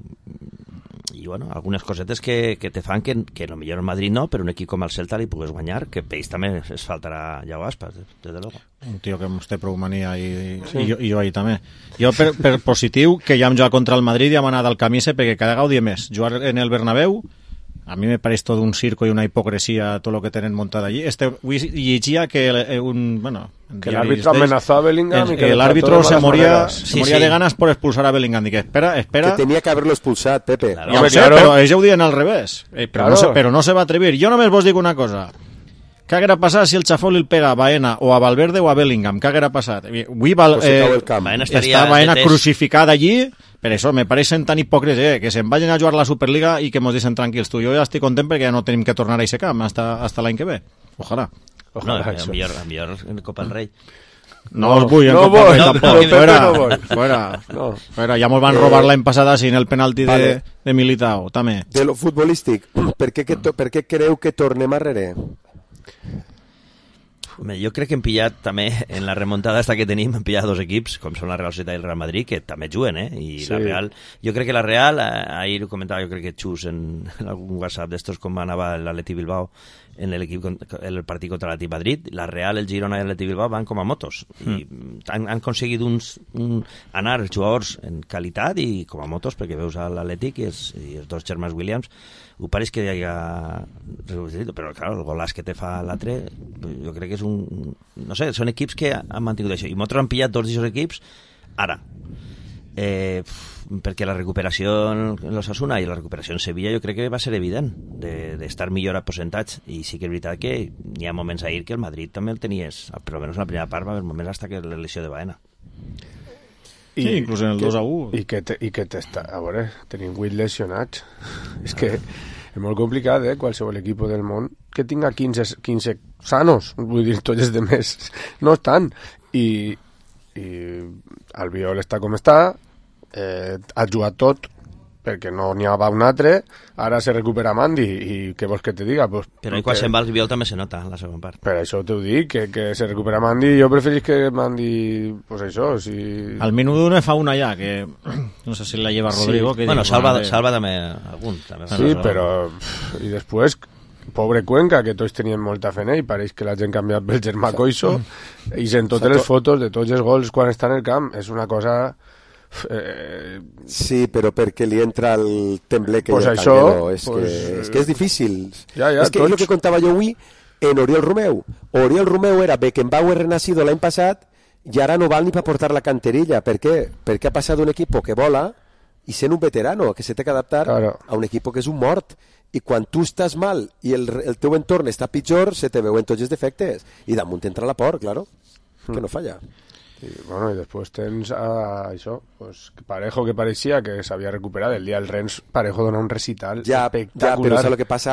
i bueno, algunes cosetes que, que te fan que, que no millor el Madrid no, però un equip com el Celta li pugues guanyar, que per ells també es faltarà Iago Aspas, des de luego. Un tio que ens té prou mania i, sí. i, jo, i jo ahir també. Jo per, per positiu, que ja hem jugat contra el Madrid i hem anat al camisa perquè cada gaudi més. Jugar en el Bernabéu a mi me pareix tot un circo i una hipocresia tot el que tenen muntat allí. Este, avui llegia que un, bueno, que l'àrbitre amenazó a Bellingham el, y que el árbitro se moría, se sí, moría sí. de ganas por expulsar a Bellingham. Dic, espera, espera. Que tenía que haberlo expulsat, Pepe. Claro, ja ho sé, claro. Però ells ho diuen al revés. Eh, però, claro. no se, però no se va atrevir. Jo només vos dic una cosa. Què haguera passat si el Chafó li pega a Baena o a Valverde o a Bellingham? Què haguera passat? Avui Val, eh, Baena està Baena crucificada allí. Per això me pareixen tan hipòcrites, eh, que se'n vagin a jugar la Superliga i que mos deixen tranquils. Tu, jo ja estic content perquè ja no tenim que tornar a aquest camp hasta, hasta l'any que ve. Ojalà. Ojalà no, a millor, a millor en Copa del Rei. No, no us vull en no Copa del Rei, no, tampoc. No, fuera, no fuera, no. fuera. Ja mos van eh, robar l'any passat sin el penalti de, vale. de Militao, també. De lo futbolístic, per què, que to, per què creu que tornem a rere? Jo crec que hem pillat també, en la remuntada esta que tenim, hem pillat dos equips, com són la Real Societat i el Real Madrid, que també juguen, eh? I sí. la Real, jo crec que la Real, ahir ho comentava, jo crec que Xus en, en algun WhatsApp d'estos com anava l'Atleti Bilbao en el, equip, el partit contra l'Atleti Madrid, la Real, el Girona i l'Atleti Bilbao van com a motos. Mm. I han, han aconseguit uns, un, anar els jugadors en qualitat i com a motos, perquè veus l'Atlètic i, i els dos germans Williams, ho pareix que hi ha... Però, clar, el golàs que te fa l'altre, jo crec que és un... No sé, són equips que han mantingut això. I nosaltres han pillat tots aquests equips ara. Eh, perquè la recuperació en l'Osasuna i la recuperació en Sevilla jo crec que va ser evident d'estar de, millor a percentatge. I sí que és veritat que hi ha moments ahir que el Madrid també el tenies, però almenys en la primera part va haver moments hasta que la lesió de Baena. I, sí, inclús en el dos a u. I que, te, i que t'està... A veure, tenim vuit lesionats. És que és molt complicat, eh? Qualsevol equip del món que tinga quinze, quinze sanos, vull dir, tots els demés no estan. I, i Albiol està com està, eh, ha jugat tot, perquè no n'hi havia un altre, ara se recupera Mandi, i què vols que te diga? Pues, però i quan se'n va el Albiol també se nota la segona part. Per això t'ho dic, que, que se recupera Mandi, jo preferís que Mandi, pues això, si... Al menudo ne fa una ja, que no sé si la lleva Rodrigo. Sí. Que bueno, digo, Salva, de... Salva també algun. També sí, però... I després, pobre Cuenca, que tots tenien molta fe en ell, pareix que l'hagin canviat pel germà Coixo, i sent totes les fotos de tots els gols quan està en el camp, és una cosa... Eh... Sí, però perquè li entra el tembleque pues i el això, canguelo és, pues... que, és que és difícil ja, ja, és que tots... és el que contava jo avui en Oriol Romeu. Oriol Romeu era Beckenbauer renacido l'any passat i ara no val ni per portar la canterilla. Per què? Perquè ha passat un equip que vola i sent un veterano que se té que adaptar claro. a un equip que és un mort, i quan tu estàs mal i el, el teu entorn està pitjor se te veuen tots els defectes i damunt entra la por, claro, mm. que no falla. I, bueno, i després tens a, això, pues, Parejo, que pareixia que s'havia recuperat el dia del Rennes. Parejo dona un recital ja, espectacular. Ja, però és el que passa,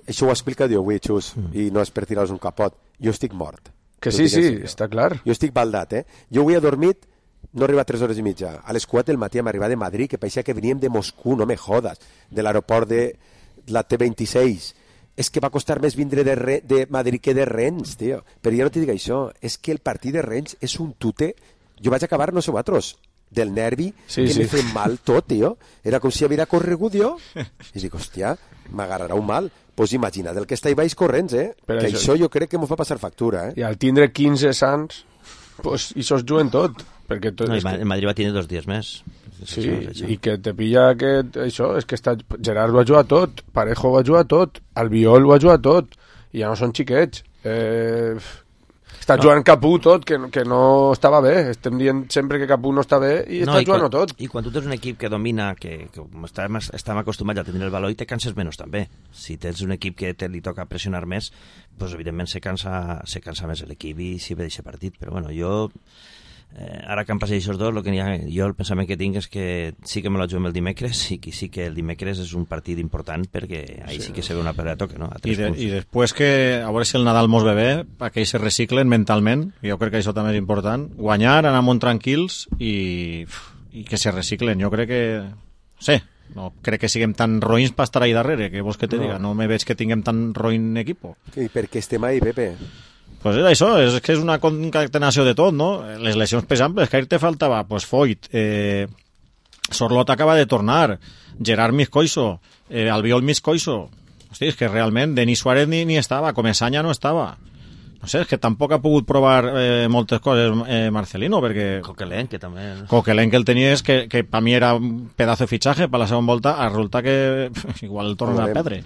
això ho explica Déu avui, Xus, mm. i no és per tirar-los un capot. Jo estic mort. Que sí, sí, està clar. Jo estic baldat, eh? Jo avui he dormit, no arriba a tres hores i mitja. A les quatre del matí hem arribat de Madrid, que pareixia que veníem de Moscú, no me jodes, de l'aeroport de la T vint-i-sis. És que va costar més vindre de, Re, de Madrid que de Rennes, tio. Però ja no t'hi dic això, és que el partit de Rennes és un tute. Jo vaig acabar, no sé vosaltres, del nervi, sí, que sí. me feia mal tot, tio. Era com si havia corregut jo. I dic, hòstia, m'agarrarà un mal. Pues imagina't el que està i baix corrents, eh? Però que això... això jo crec que m'ho fa passar factura, eh? I al tindre quinze sants, pues, i sos juguen tot. Perquè tot no, és el Madrid va tenir dos dies més. Sí, i que te pilla que això, és que està, Gerard va jugar tot, Parejo va jugar tot, Albiol va jugar tot, i ja no són xiquets. Eh, està no. jugant Capú tot, que, que no estava bé. Estem dient sempre que Capú no està bé i no, està i jugant quan, tot. I quan tu tens un equip que domina, que, que estem, estem acostumats a tenir el valor, i te canses menys també. Si tens un equip que te li toca pressionar més, pues, evidentment se cansa, se cansa més l'equip i s'hi ve d'aquest partit. Però bueno, jo... Eh, ara que han passat aquests dos, lo que ha, jo el pensament que tinc és que sí que me la juguem el dimecres i que sí que el dimecres és un partit important perquè ahí sí, sí que se ve una pelea de toque, no? A I, de, i després que a veure si el Nadal mos ve bé, perquè ells se reciclen mentalment, jo crec que això també és important, guanyar, anar molt tranquils i, i que se reciclen. Jo crec que no sé, no crec que siguem tan roïns per estar ahí darrere, que vols que te no. diga, no me veig que tinguem tan roïn equipo. I per què estem ahí, Pepe? Pues és això, és que és una concatenació de tot, no? Les lesions pesables, que ahir te faltava, pues Foyt, eh, Sorlot acaba de tornar, Gerard Miscoiso, eh, Albiol Miscoiso, hosti, és que realment Denis Suárez ni, ni estava, Comesaña no estava. No sé, és que tampoc ha pogut provar eh, moltes coses eh, Marcelino, perquè... Coquelin, que també... Coquelin, que el tenia, és que, que per mi era un pedazo de fitxatge per la segona volta, a resulta que igual el tornen a perdre.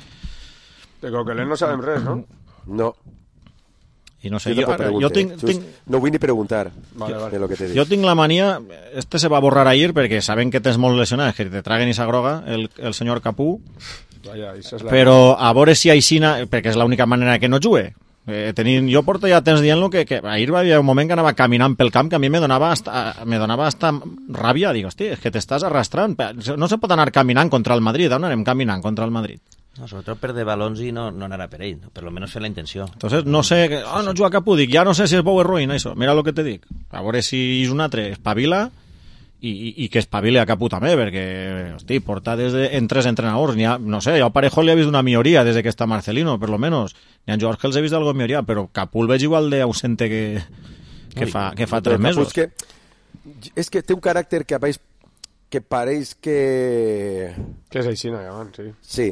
De Coquelin no sabem res, no? No. I no sé, jo, jo, jo tinc, tinc... No vull ni preguntar vale, vale. de lo que te dic. Jo tinc la mania, este se va a borrar ahir perquè saben que tens molt lesionat, que te traguen i s'agroga el, el senyor Capú. Vaya, és la... Però a veure si Aixina, perquè és l'única manera que no jugue. Eh, tenint, jo porto ja temps dient-lo que, que ahir va haver un moment que anava caminant pel camp que a mi me donava hasta, me donava hasta ràbia. Dic, hosti, és que t'estàs arrastrant. No se pot anar caminant contra el Madrid. On anem caminant contra el Madrid? No, sobretot perdre balons i no, no anar a per ell, per lo menos fer la intenció. Entonces, no sé, oh, no juga Capú, dic, ja no sé si és bo o ruïn, això, mira el que te dic. A veure si és un altre, espavila, i, i, i que espavile a Capú també, perquè, hosti, porta des de, en tres entrenadors, ha, no sé, jo a Parejo li he vist una milloria des de que està Marcelino, per lo menos, ni a Jorge els he vist algo milloria, però Capú el veig igual d'ausente que, que, fa, que fa tres mesos. És que, és que té un caràcter que, que pareix que... Que és així, no, ja, sí. Sí.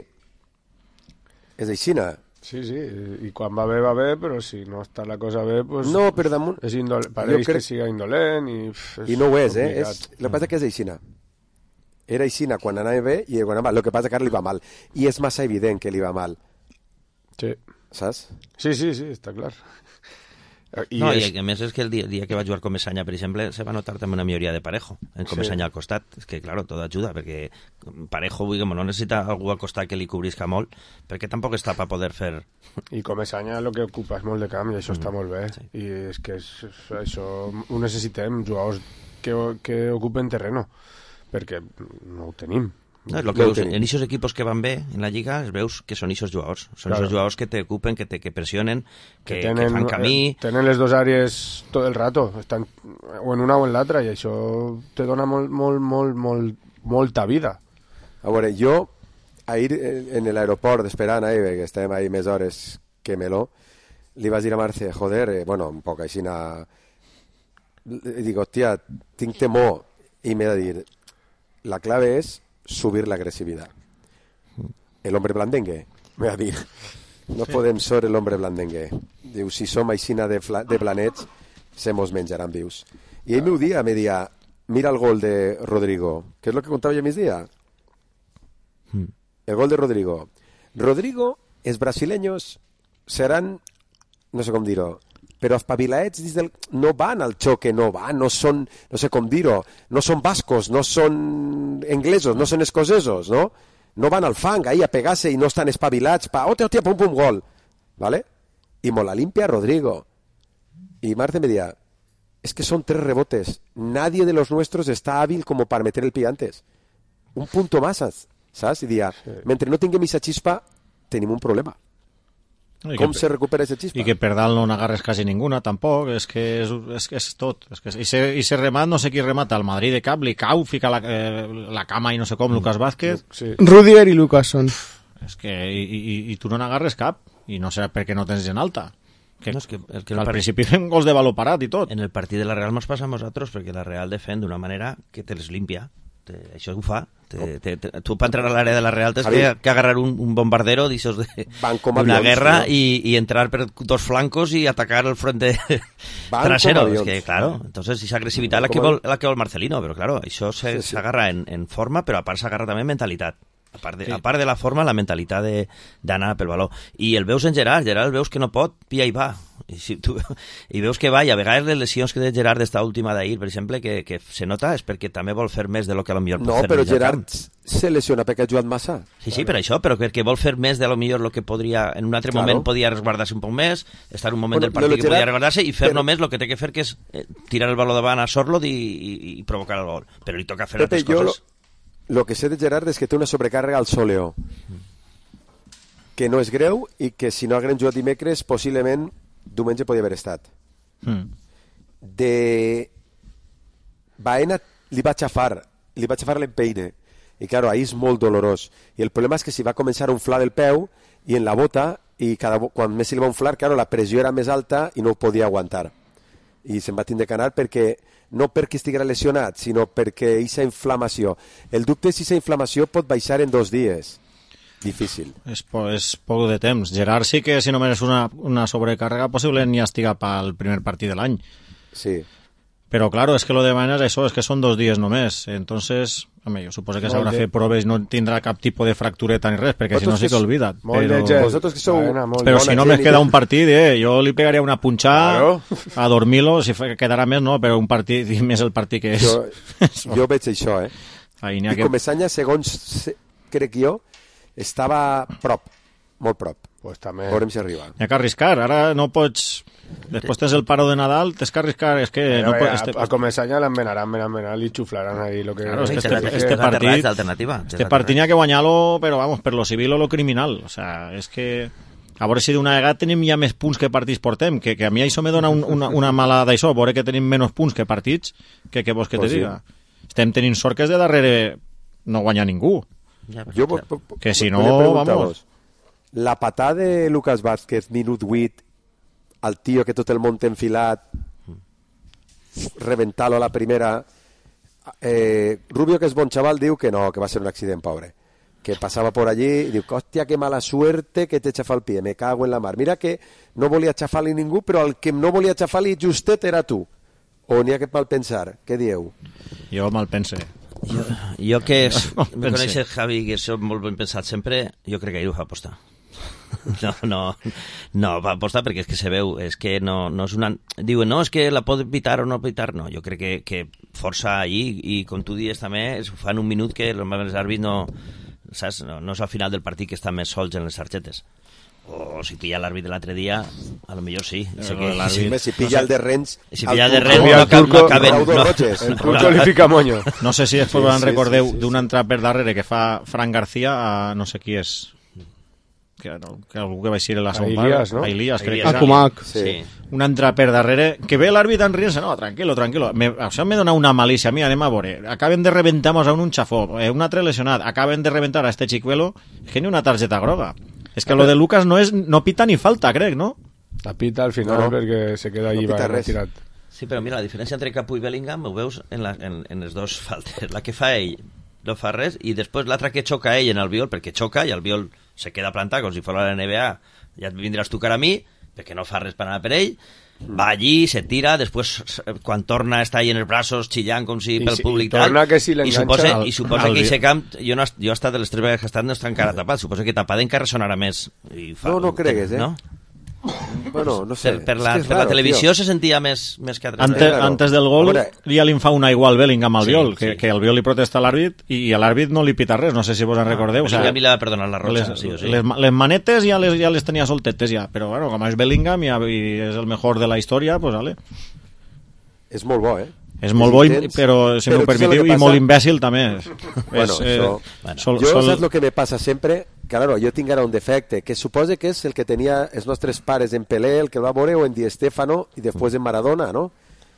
És aixina. Sí, sí, i quan va bé, va bé, però si no està la cosa bé, pues, no, però damunt... és indolent, pareix crec... que siga indolent i... Pff, I no ho és, complicat. eh? És... El que passa que és aixina. Era aixina quan anava bé i quan anava mal. El que passa que ara li va mal. I és massa evident que li va mal. Sí. Saps? Sí, sí, sí, està clar. I, no, és... i a més és que el dia, el dia que va jugar Comesaña, per exemple, se va notar també una milloria de Parejo, en Comesaña sí. al costat. És que, claro, tot ajuda, perquè Parejo, diguem, no necessita algú al costat que li cobrisca molt, perquè tampoc està per poder fer... I Comesaña el que ocupa és molt de camp, i això mm. està molt bé. Sí. I és que és, això ho necessitem, jugadors que, que ocupen terreno, perquè no ho tenim. No, és lo que veus, en aquests equipos que van bé en la Lliga es veus que són aquests jugadors són claro. Aquests jugadors que te ocupen, que, te, que pressionen que, que, tenen, que fan camí eh, tenen les dues àrees tot el rato estan o en una o en l'altra i això te dona molt, molt, molt, molt, molta vida. A veure, jo ahir en l'aeroport esperant ahí, que estem ahí més hores que Meló, li vaig dir a Marce, joder, eh, bueno, un poc així na... dic, hòstia, tinc temor i m'he de dir, la clave és subir la agresividad. El hombre blandengue, me va dir, no podem ser el hombre blandengue. Diu, si som aixina de, de planets, se mos menjaran vius. I ell m'ho dia, me dia, mira el gol de Rodrigo. ¿Qué es lo que contaba yo mis días? El gol de Rodrigo. Rodrigo, els brasileños seran, no sé com dir-ho, però els pavilaets del... no van al xoque, no van, no són, no sé com dir-ho, no són bascos, no són anglesos, no són escocesos, no? No van al fang, ahí a pegar-se i no estan espavilats, pa, hòstia, hòstia, pum, pum, gol, ¿vale? Y mola limpia Rodrigo. Y Marte me decía, es que son tres rebotes, nadie de los nuestros está hábil como para meter el pie antes. Un punto más, ¿sabes? Y decía, sí. Mentre no tinguem esa chispa, tenim un problema. I com que, se recupera aquesta xispa? I que per dalt no n'agarres quasi ninguna, tampoc. És que és, és, és tot. És que, i, se, I se remat, no sé qui remata, el Madrid de cap, li cau, fica la, eh, la cama i no sé com, Lucas Vázquez. Sí. Rudiger i Lucas són. És que, i, i, i tu no n'agarres cap, i no sé per què no tens gent alta. Que, no, és que, el que al part... principi fem gols de valor parat i tot. En el partit de la Real mos passa a nosaltres, perquè la Real defèn d'una manera que te les limpia. Te, això ho fa. Te, te, te, tu per entrar a l'àrea de la Real tens que, que agarrar un, un bombardero d'una guerra no? i, i entrar per dos flancos i atacar el frente trasero. Es que, claro, entonces esa agresivitat la que vol, la que vol Marcelino, però claro, això s'agarra sí, sí. en, en forma, però a part s'agarra també en mentalitat. A part, de, sí. a part de la forma, la mentalitat d'anar pel valor. I el veus en Gerard, Gerard el veus que no pot, pia i va. I, si tu, i veus que va, i a vegades les lesions que té Gerard d'esta última d'ahir, per exemple, que, que se nota, és perquè també vol fer més de lo que a lo millor pot no, fer. No, però Gerard se lesiona perquè ha jugat massa. Sí, sí, per això, però perquè vol fer més de lo millor lo que podria, en un altre claro. moment podia resguardar-se un poc més, estar un moment bueno, del partit que Gerard, podia resguardar-se i fer però... només el que té que fer, que és eh, tirar el valor davant a Sorlot i, i, i provocar el gol. Però li toca fer Pepe, altres coses. Lo... Lo que sé de Gerard és que té una sobrecàrrega al sòleo, que no és greu i que si no haguem jugat dimecres, possiblement diumenge podia haver estat. Mm. De Baena li va xafar, li va xafar l'empeine, i claro, ahí és molt dolorós. I el problema és que si va començar a inflar el peu i en la bota, i cada, quan Messi li va inflar, claro, la pressió era més alta i no ho podia aguantar. I se'n va tindre que anar perquè no perquè estiguera lesionat, sinó perquè aquesta inflamació. El dubte és si aquesta inflamació pot baixar en dos dies. Difícil. És, po és poc de temps. Gerard sí que si només és una, una sobrecàrrega possiblement ja estiga pel primer partit de l'any. Sí. Però, claro, és que lo de Baena és això, és que són dos dies només. Entonces, home, jo suposo que s'haurà fet proves i no tindrà cap tipus de fractureta ni res, perquè si no sí que olvida't. Però, vosotros que sou Baena, però si no me queda un partit, eh, jo li pegaria una punxada claro. a dormir-lo, si quedarà més, no, però un partit, i més el partit que és. Jo, jo veig això, eh. I que... Comesanya, segons crec jo, estava prop, molt prop. Pues també. Veurem si arriba. Hi ha que arriscar, ara no pots... Després tens el paro de Nadal, tens que arriscar, és que... Pero, no pots, a, este... a Comesaña l'envenaran, l'envenaran i xuflaran ahí lo que... Claro, este, este, este, este partit, este partit n'hi ha que guanyar-lo, però vamos, per lo civil o lo criminal. O sea, és que... A veure si d'una vegada tenim ja més punts que partits portem, que, que a mi això me dona un, una, una mala d'això, veure que tenim menys punts que partits, que què vols que pues te diga. Sí. Estem tenint sort que és de darrere no guanyar ningú. Ja, jo, que si no, vamos... La patada de Lucas Vázquez, minut vuit, al tio que tot el món té enfilat, reventar-lo a la primera... Eh, Rubio, que és bon xaval, diu que no, que va ser un accident, pobre. Que passava por allí i diu, hòstia, que mala suerte que t'he xafat el pie, me cago en la mar. Mira que no volia xafar-li ningú, però el que no volia xafar-li justet era tu. O n'hi ha que mal pensar? Què dieu? Jo mal pense. Jo, jo que és, me coneix el Javi, que és molt ben pensat sempre, jo crec que ell ho fa apostar. No, no, no, va apostar perquè és que se veu, és que no, no és una... Diuen, no, és que la pot evitar o no evitar, no, jo crec que, que força allí, i com tu dius també, es fan un minut que els àrbits no, saps? No, no és al final del partit que estan més sols en les targetes. O si pilla l'àrbit de l'altre dia, a lo millor sí. No, que sí, si pilla no sé, el de Rennes... Si pilla el de Rennes, no, turco, no caben... No, el turco li fica moño. No sé si després sí, sí, recordeu sí, sí, d'un entrat per darrere que fa Fran García a no sé qui és... Que, no, que algú que va eixir a la segon part. A Ilias, no? A Ilias, crec que Kumak. Sí. Un entrat per darrere, que ve l'àrbit en rient-se, no, tranquilo, tranquilo. Me, això me dona una malícia, mira, anem a veure. Acaben de reventar-nos a un, un xafó, eh, un altre lesionat, acaben de reventar a este xicuelo, és que ni una targeta groga. És que lo de Lucas no, és, no pita ni falta, crec, no? La pita al final, no, no. perquè se queda allí no retirat. Sí, però mira, la diferència entre Capu i Bellingham ho veus en, la, en, en les dos faltes. La que fa ell no fa res, i després l'altra que xoca ell en el viol, perquè xoca i el viol se queda plantat com si fos la N B A, ja et vindràs tu cara a mi, perquè no fa res per anar per ell, va allí, se tira, després quan torna està ahí en els braços xillant com si I pel si, públic i tal, que si i suposa, al, i suposa que aquest camp, jo, no, jo he estat de les tres vegades que he estat no està encara tapat, suposa que tapat encara sonarà més. I fa, no, no cregues, eh? No? Bueno, no sé. Per, per, la, es per raro, la televisió tío. Se sentia més, més que altres. Antes, claro. antes del gol ja li fa una igual Bellingham al sí, viol, que, sí. que el viol li protesta a l'àrbit i a l'àrbit no li pita res, no sé si vos en recordeu. Ah, o sigui, a mi l'ha perdonat la roja, les, sí o sí. Les, les manetes ja les, ja les tenia soltetes ja, però bueno, com és Bellingham ja, i és el mejor de la història, pues vale. És molt bo, eh? És molt bo, intents, però si m'ho permetiu, i molt imbècil també. Bueno, és, eh, això... bueno. Sol, jo sol... saps el que me passa sempre? claro, jo tinc ara un defecte, que suposa que és el que tenia els nostres pares en Pelé, el que el va veure, o en Di Stéfano, i després en Maradona, no?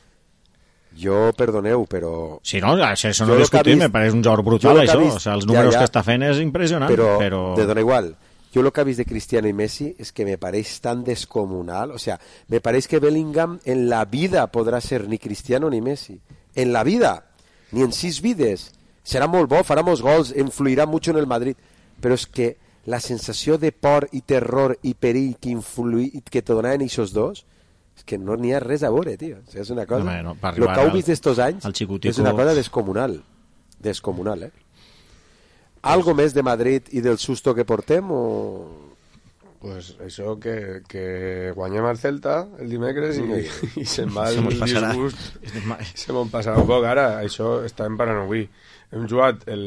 Jo, perdoneu, però... Sí, no, això no discutim, me pareix un joc brutal, això. Vist, o sea, els números ja, ja, que està fent és impressionant, però... Però, te dona igual. Jo el que he vist de Cristiano i Messi és que me pareix tan descomunal, o sea, me pareix que Bellingham en la vida podrà ser ni Cristiano ni Messi. En la vida, ni en sis vides. Serà molt bo, farà molts gols, influirà mucho en el Madrid, però és que la sensació de por i terror i perill que, influi, que te donaven aquests dos, és que no n'hi ha res a veure, tio. O sigui, és una cosa... No, no, el que heu vist d'estos anys és una cosa descomunal. Descomunal, eh? Algo més de Madrid i del susto que portem o...? Pues això, que, que guanyem el Celta el dimecres i, i se'n va el disgust. Se m'ho passarà un poc. Ara, això estàvem parant avui. Hem jugat el,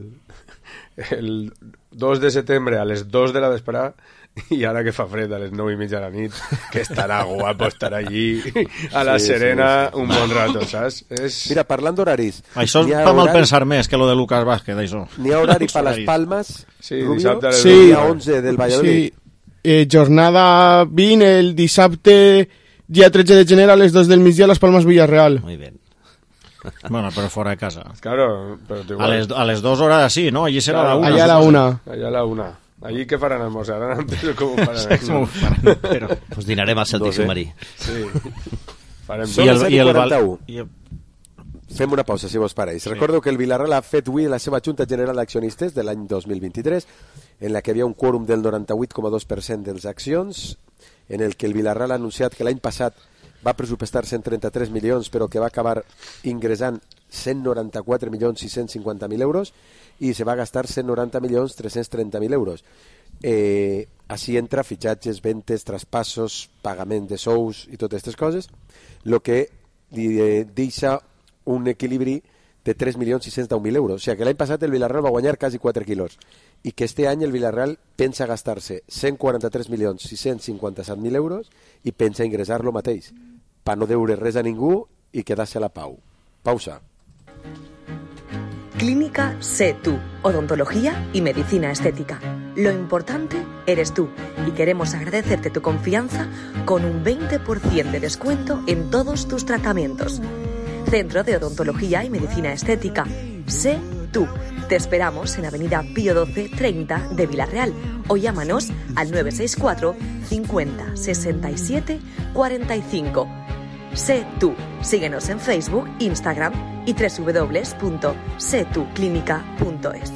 el dos de setembre a les dos de la vesprada i ara que fa fred a les nou i mitja de la nit, que estarà guapo estar allí a la sí, Serena sí, sí. un bon rato, saps? És... Mira, parlant d'horaris... Això és per mal pensar més que lo de Lucas Vázquez, això. N'hi ha horari per les Palmes, sí, Rubio, sí, dia onze del Valladolid. Sí, eh, jornada vint, el dissabte, dia tretze de gener, a les dos del migdia, a les Palmes Villarreal. Muy bien. Bueno, pero fuera de casa. Claro, pero igual... A les, a les dos horas así, ¿no? Allí será claro, la una. Allá a la una. Allá a la una. Allí que faran almorzar, pero com ho faran? Sí, com ho faran, però... Pues dinarem al Celtic Submarí. Sí. Farem Són les set i quaranta-u. El... Fem una pausa, si vos pareix. Sí. Recordo que el Villarreal ha fet avui la seva Junta General d'Accionistes de l'any dos mil vint-i-tres, en la que hi havia un quòrum del noranta-vuit coma dos per cent dels accions, en el que el Villarreal ha anunciat que l'any passat va pressupostar cent trenta-tres milions, però que va acabar ingressant cent noranta-quatre milions sis-cents cinquanta mil euros, i se va gastar cent noranta milions tres-cents trenta mil euros. Eh, així entra fitxatges, ventes, traspassos, pagament de sous i totes aquestes coses, el que eh, deixa un equilibri de tres milions sis-cents deu mil euros. O sigui que l'any passat el Villarreal va guanyar quasi quatre quilos i que este any el Villarreal pensa gastar-se cent quaranta-tres milions sis-cents cinquanta-set mil euros i pensa ingressar lo mateix per no deure res a ningú i quedar-se a la pau. Pausa. Clínica Sé Tú, odontología y medicina estética. Lo importante eres tú y queremos agradecerte tu confianza con un veinte por ciento de descuento en todos tus tratamientos. Centro de Odontología y Medicina Estética. Sé Tú. Te esperamos en Avenida Pío doce treinta de Villarreal o llámanos al nueve seis cuatro cincuenta sesenta y siete cuarenta y cinco. Sé Tú. Síguenos en Facebook, Instagram y doble u doble u doble u punto sé tú clínica punto es.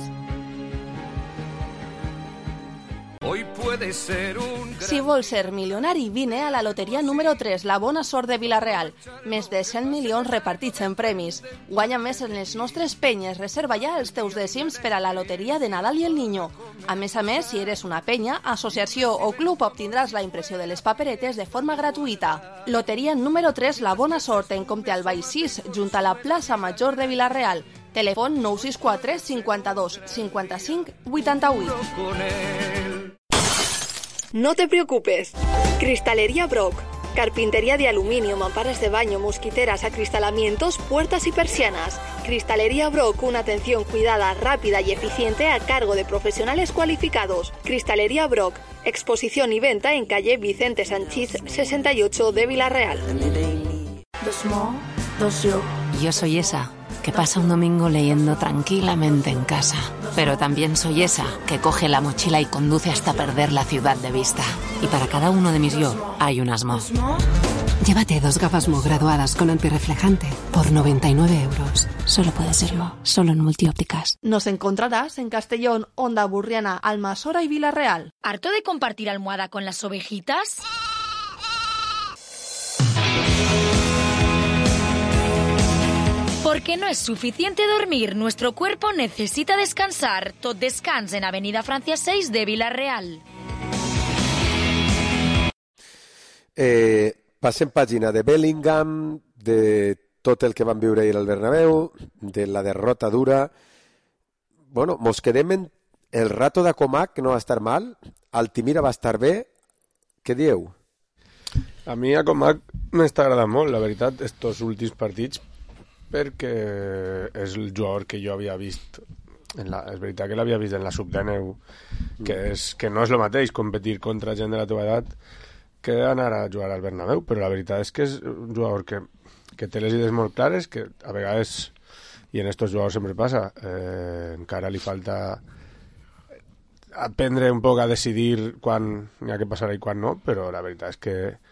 Hoy puede ser un... Si vols ser milionari, vine a la loteria número tres, la bona sort de Villarreal. Més de cent milions repartits en premis. Guanya més en les nostres penyes. Reserva ja els teus dècims per a la loteria de Nadal i el Niño. A més a més, si eres una penya, associació o club, obtindràs la impressió de les paperetes de forma gratuïta. Loteria número tres, la bona sort, en compte al Baix sis, junt a la plaça Major de Villarreal. Telèfon nou sis quatre cinquanta-dos cinquanta-cinc vuitanta-vuit. No te preocupes. Cristalería Brock. Carpintería de aluminio, mamparas de baño, mosquiteras, acristalamientos, puertas y persianas. Cristalería Brock, una atención cuidada, rápida y eficiente a cargo de profesionales cualificados. Cristalería Brock. Exposición y venta en calle Vicente Sanchís sesenta y ocho de Villarreal. Dos mo, dos yo. Yo soy esa que pasa un domingo leyendo tranquilamente en casa. Pero también soy esa que coge la mochila y conduce hasta perder la ciudad de vista. Y para cada uno de mis yo hay unas Mo. Llévate dos gafas Mo graduadas con antirreflejante por noventa y nueve euros. Solo puede ser Mo, solo en Multiópticas. Nos encontrarás en Castellón, Onda Burriana, Almasora y Villarreal. ¿Harto de compartir almohada con las ovejitas? Porque no es suficiente dormir, nuestro cuerpo necesita descansar. Tot descans en Avenida Francia seis de Villarreal. Eh, passem pàgina de Bellingham, de tot el que van viure ahir al Bernabéu, de la derrota dura. Bueno, mos quedem en el rato de Comac, que no va estar mal, Altimira va estar bé. Què dieu? A mi a Comac m'està agradant molt, la veritat, estos últims partits, perquè és el jugador que jo havia vist en la, és veritat que l'havia vist en la sub deu, que, és, que no és el mateix competir contra gent de la teva edat que anar a jugar al Bernabéu, però la veritat és que és un jugador que, que té les idees molt clares, que a vegades, i en estos jugadors sempre passa, eh, encara li falta aprendre un poc a decidir quan n'hi ha que passar i quan no, però la veritat és que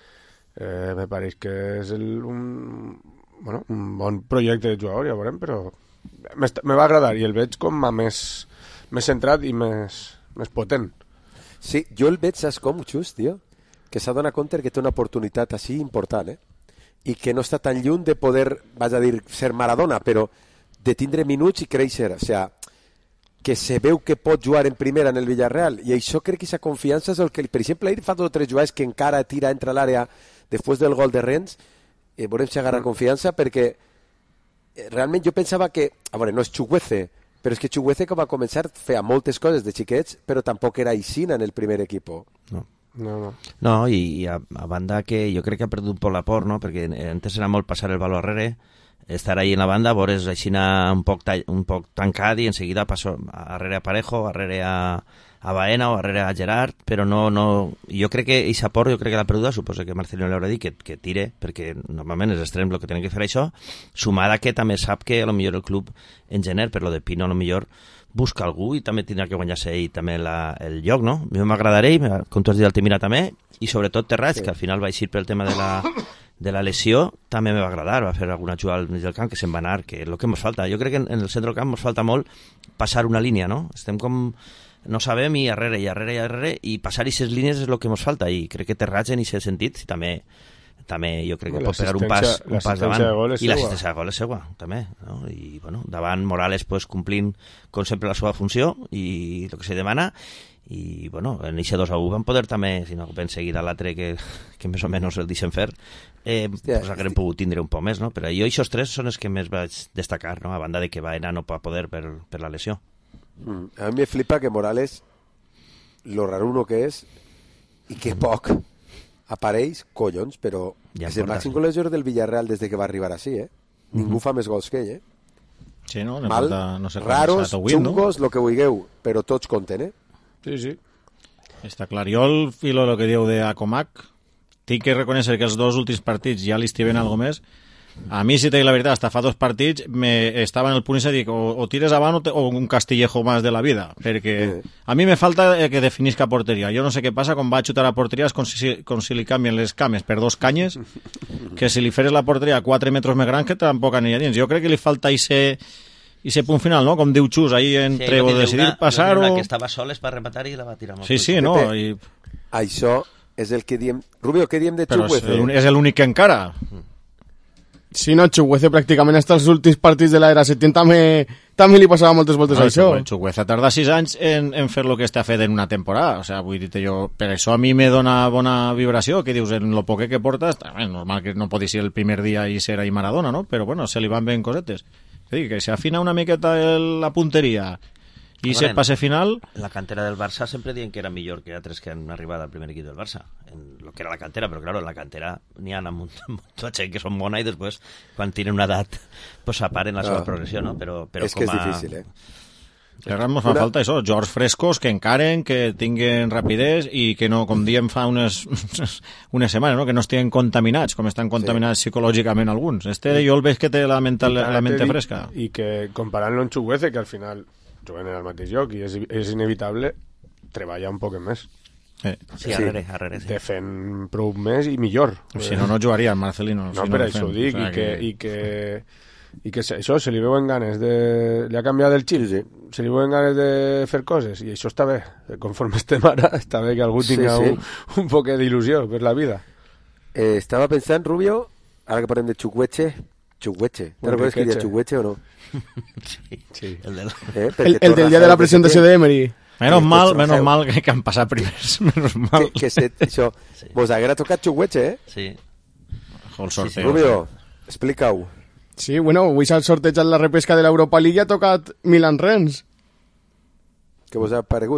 eh, me pareix que és el, un, bueno, un bon projecte de jugador, ja veurem, però me va agradar i el veig com a més, més centrat i més, més potent. Sí, jo el veig, saps com, Xus, tio? Que s'ha donat compte que té una oportunitat així important, eh? I que no està tan lluny de poder, vaig a dir, ser Maradona, però de tindre minuts i créixer, o sigui, que se veu que pot jugar en primera en el Villarreal, i això crec que aquesta confiança és el que, per exemple, ahir fa dos o tres jugades que encara tira entre l'àrea després del gol de Rennes, eh, veurem si agarra confiança, perquè eh, realment jo pensava que, a veure, no és Chukwueze, però és que Chukwueze que va començar feia moltes coses de xiquets, però tampoc era Aixina en el primer equip. No. No, no. No, i, i a, a banda que jo crec que ha perdut un poc l'aport, no? Perquè antes era molt passar el baló arrere, estar ahí en la banda, veure així un poc, tall, un poc tancat i en seguida passo arrere a Parejo, arrere a, a Baena o arrere a Gerard, però no, no, jo crec que aquest aport, jo crec que l'ha perduda, suposo que Marcelino l'haurà dit que, que tire, perquè normalment els extrems el que tenen que fer això, sumada que també sap que a lo millor el club en gener, per lo de Pino a lo millor busca algú i també tindrà que guanyar-se ell també la, el lloc, no? A mi m'agradarà ell, com tu has dit, Altimira també, i sobretot Terrats, sí. Que al final va eixir pel tema de la, de la lesió, també me va agradar, va fer alguna jugada al mig del camp que se'n va anar, que és el que ens falta. Jo crec que en, en el centre del camp ens falta molt passar una línia, no? Estem com... no sabem, i arrere, i arrere, i arrere, i passar aquestes línies és el que ens falta, i crec que Terrats en aquest sentit, i també... també jo crec que pot pegar un pas, un pas davant i l'assistència de gol és seua també, no? I bueno, davant Morales pues, complint com sempre la seva funció i el que se demana i bueno, en eixe dos a u van poder també, si no ben seguida l'altre que, que més o menys el deixen fer eh, Hòstia, pues haguem pogut tindre un poc més, no? Però jo aquests tres són els que més vaig destacar, no? A banda de que Baena no va poder per, per la lesió. mm. A mi me flipa que Morales lo raruno que és i que poc apareix, collons, però ja és el màxim golejador del Villarreal des de que va arribar així, eh? Uh-huh. Ningú fa més gols que ell, eh? Sí, no? Mal, falta, no sé raros, xungos, no? el que vulgueu, però tots compten, eh? Sí, sí. Està clar. Jo, el filo del que diu d'Acomac, tinc que reconèixer que els dos últims partits ja li estiven algo més. A mi, si te dic la veritat, hasta fa dos partits me estava en el punt de dir o, o tires avant o, te, o un castillejo más de la vida, perquè sí. A mi me falta que definisca porteria. Jo no sé què passa quan va a xutar a porteria, és com si, com si li canvien les cames per dos canyes, que si li feres la porteria a quatre metres més gran que tampoc aniria dins. Jo crec que li falta ese, ese punt final, no? Com diu Xus, ahí entre sí, o decidir una, passar o... que estava soles per rematar i la va tirar molt. Sí, sí, no? I... Això és el que diem... Rubio, què diem de Chukwueze? És l'únic que encara... Sí, no, Chukwueze pràcticament hasta els últims partits de l'era setenta també, també li passava moltes voltes no, a això. Chukwueze tarda sis anys en, en fer lo que està fet en una temporada. O sea, vull dir jo, per això a mi me dona bona vibració, que dius, en lo poquet que porta, està bé, normal que no podi ser el primer dia i ser ahí Maradona, no? Però bueno, se li van ben cosetes. És dir, que s'afina una miqueta el, la punteria i se passe final... La cantera del Barça sempre diuen que era millor que altres que han arribat al primer equip del Barça, en lo que era la cantera, però claro, en la cantera n'hi ha molta gent que són bona i després, quan tenen una edat, pues s'aparen la seva no, progressió, no? Però, però és com que és a... difícil, eh? Ara ens fa una... falta això, jocs frescos que encaren, que tinguen rapidesa i que no, com diem fa unes, unes setmanes, no? Que no estiguin contaminats, com estan contaminats sí. psicològicament alguns. Este jo el veig que té la, mental, la mente fresca. I que comparant-lo amb Chukwueze, que al final juguen en el mateix lloc i és, és inevitable treballar un poc més. Sí, sí, arrere, arrere, sí. De fent prou més i millor. Si no, no jugaria Marcelino. No, si per no això ho dic, o sea, i, que, que... i que i que això, se li veuen ganes de... li ha canviat el xip, sí. Se li veuen ganes de fer coses, i això està bé. Conforme estem ara, està bé que algú tinga sí, sí. un, un poc d'il·lusió per la vida. Eh, estava pensant, Rubio, ara que parlem de Chukwueze, Chukwueze, ¿te recuerdas que diria Chukwueze o no? Sí, sí. El del, eh, el, el del dia de la presentació d'Emery. Menos mal, menos mal que, que han passat primers. Menos mal. Que, que se, això, sí. Vos haguera tocat Chukwueze, eh? Sí. El sorteo. Sí, sí. Rubio, explica-ho. Sí, bueno, avui s'ha sortejat la repesca de l'Europa League i ha tocat Milan Rennes. Què vos ha paregut?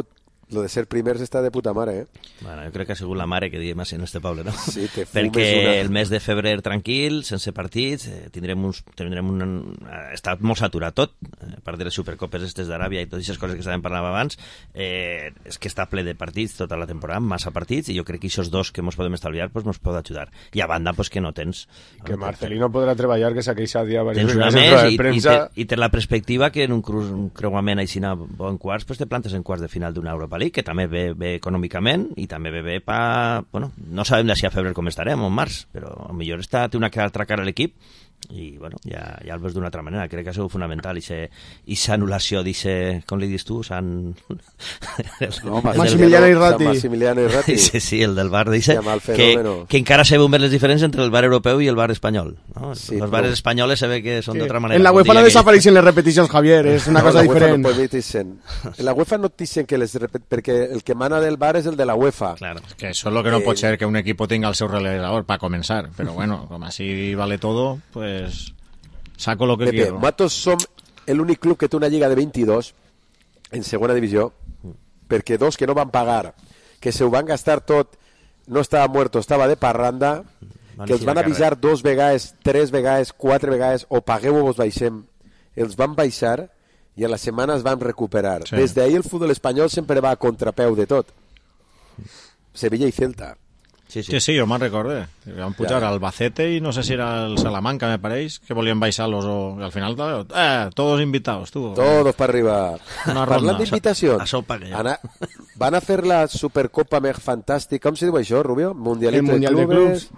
lo de ser primers està de puta mare, eh? Bueno, jo crec que ha sigut la mare que diem en este poble, no? Sí, te fumes perquè una... el mes de febrer tranquil, sense partits, eh, tindrem uns... Tindrem un... Està molt saturat tot, a part de les supercopes estes d'Aràbia i totes aquestes coses que estàvem parlant abans, eh, és que està ple de partits tota la temporada, massa partits, i jo crec que aquests dos que ens podem estalviar pues, ens pot ajudar. I a banda, pues, que no tens... Que Marcelino podrà treballar, que s'ha queixat ja tens una més i, i, te, i té la perspectiva que en un, cru, un creuament així a bon quarts, pues, te plantes en quarts de final d'una Europa League, que també ve, ve econòmicament i també ve bé pa... Bueno, no sabem d'ací a febrer com estarem, o en març, però millor està, té una altra cara a l'equip i, bueno, ja, ja el veus d'una altra manera. Crec que ha sigut fonamental i sa anul·lació dice, com li dius tu, San... No, Massimiliano Irrati. Massimiliano Irrati. Sí, sí, el del bar dice que, que encara se veuen les diferències entre el bar europeu i el bar espanyol, ¿no? Sí, los bares espanyoles se ve que són d'altra manera. En la UEFA no desapareixen les repeticions, Javier, és una no, cosa diferent. No en la UEFA no et dicen que les repet... perquè el que mana del bar és el de la UEFA. Claro. Que eso es lo que no eh... pot ser que un equipo tenga el seu relegador para comenzar, pero bueno, como así vale todo, pues pues saco lo que Pepe, quiero. Nosaltres som l'únic club que té una lliga de veintidós en segona divisió, perquè dos que no van pagar, que se ho van gastar tot, no estava muerto, estava de parranda, que els van avisar dos vegades, tres vegades, quatre vegades, o pagueu o vos baixem. Els van baixar i a la setmana es van recuperar. Sí. Des d'ahir el futbol espanyol sempre va a contrapeu de tot. Sevilla i Celta. Sí, sí, sí, sí, jo me'n recorde. Van pujar ja. Al Albacete i no sé si era el Salamanca, me pareix, que volien baixar-los o... I al final, eh, todos invitados, tu. Todos para arriba. Parlant d'invitacions, això ho pagué. Van a fer la Supercopa més fantàstica, com se diu això, Rubio? Mundialito el Mundial de Clubs.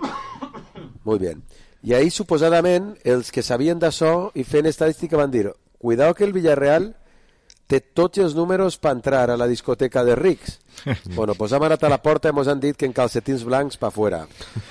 Muy bien. I ahí, suposadament, els que sabien d'això i fent estadística van dir, cuidado que el Villarreal té tots els números per entrar a la discoteca de rics. Bueno, pues hem anat a la porta i ens han dit que en calcetins blancs pa fuera.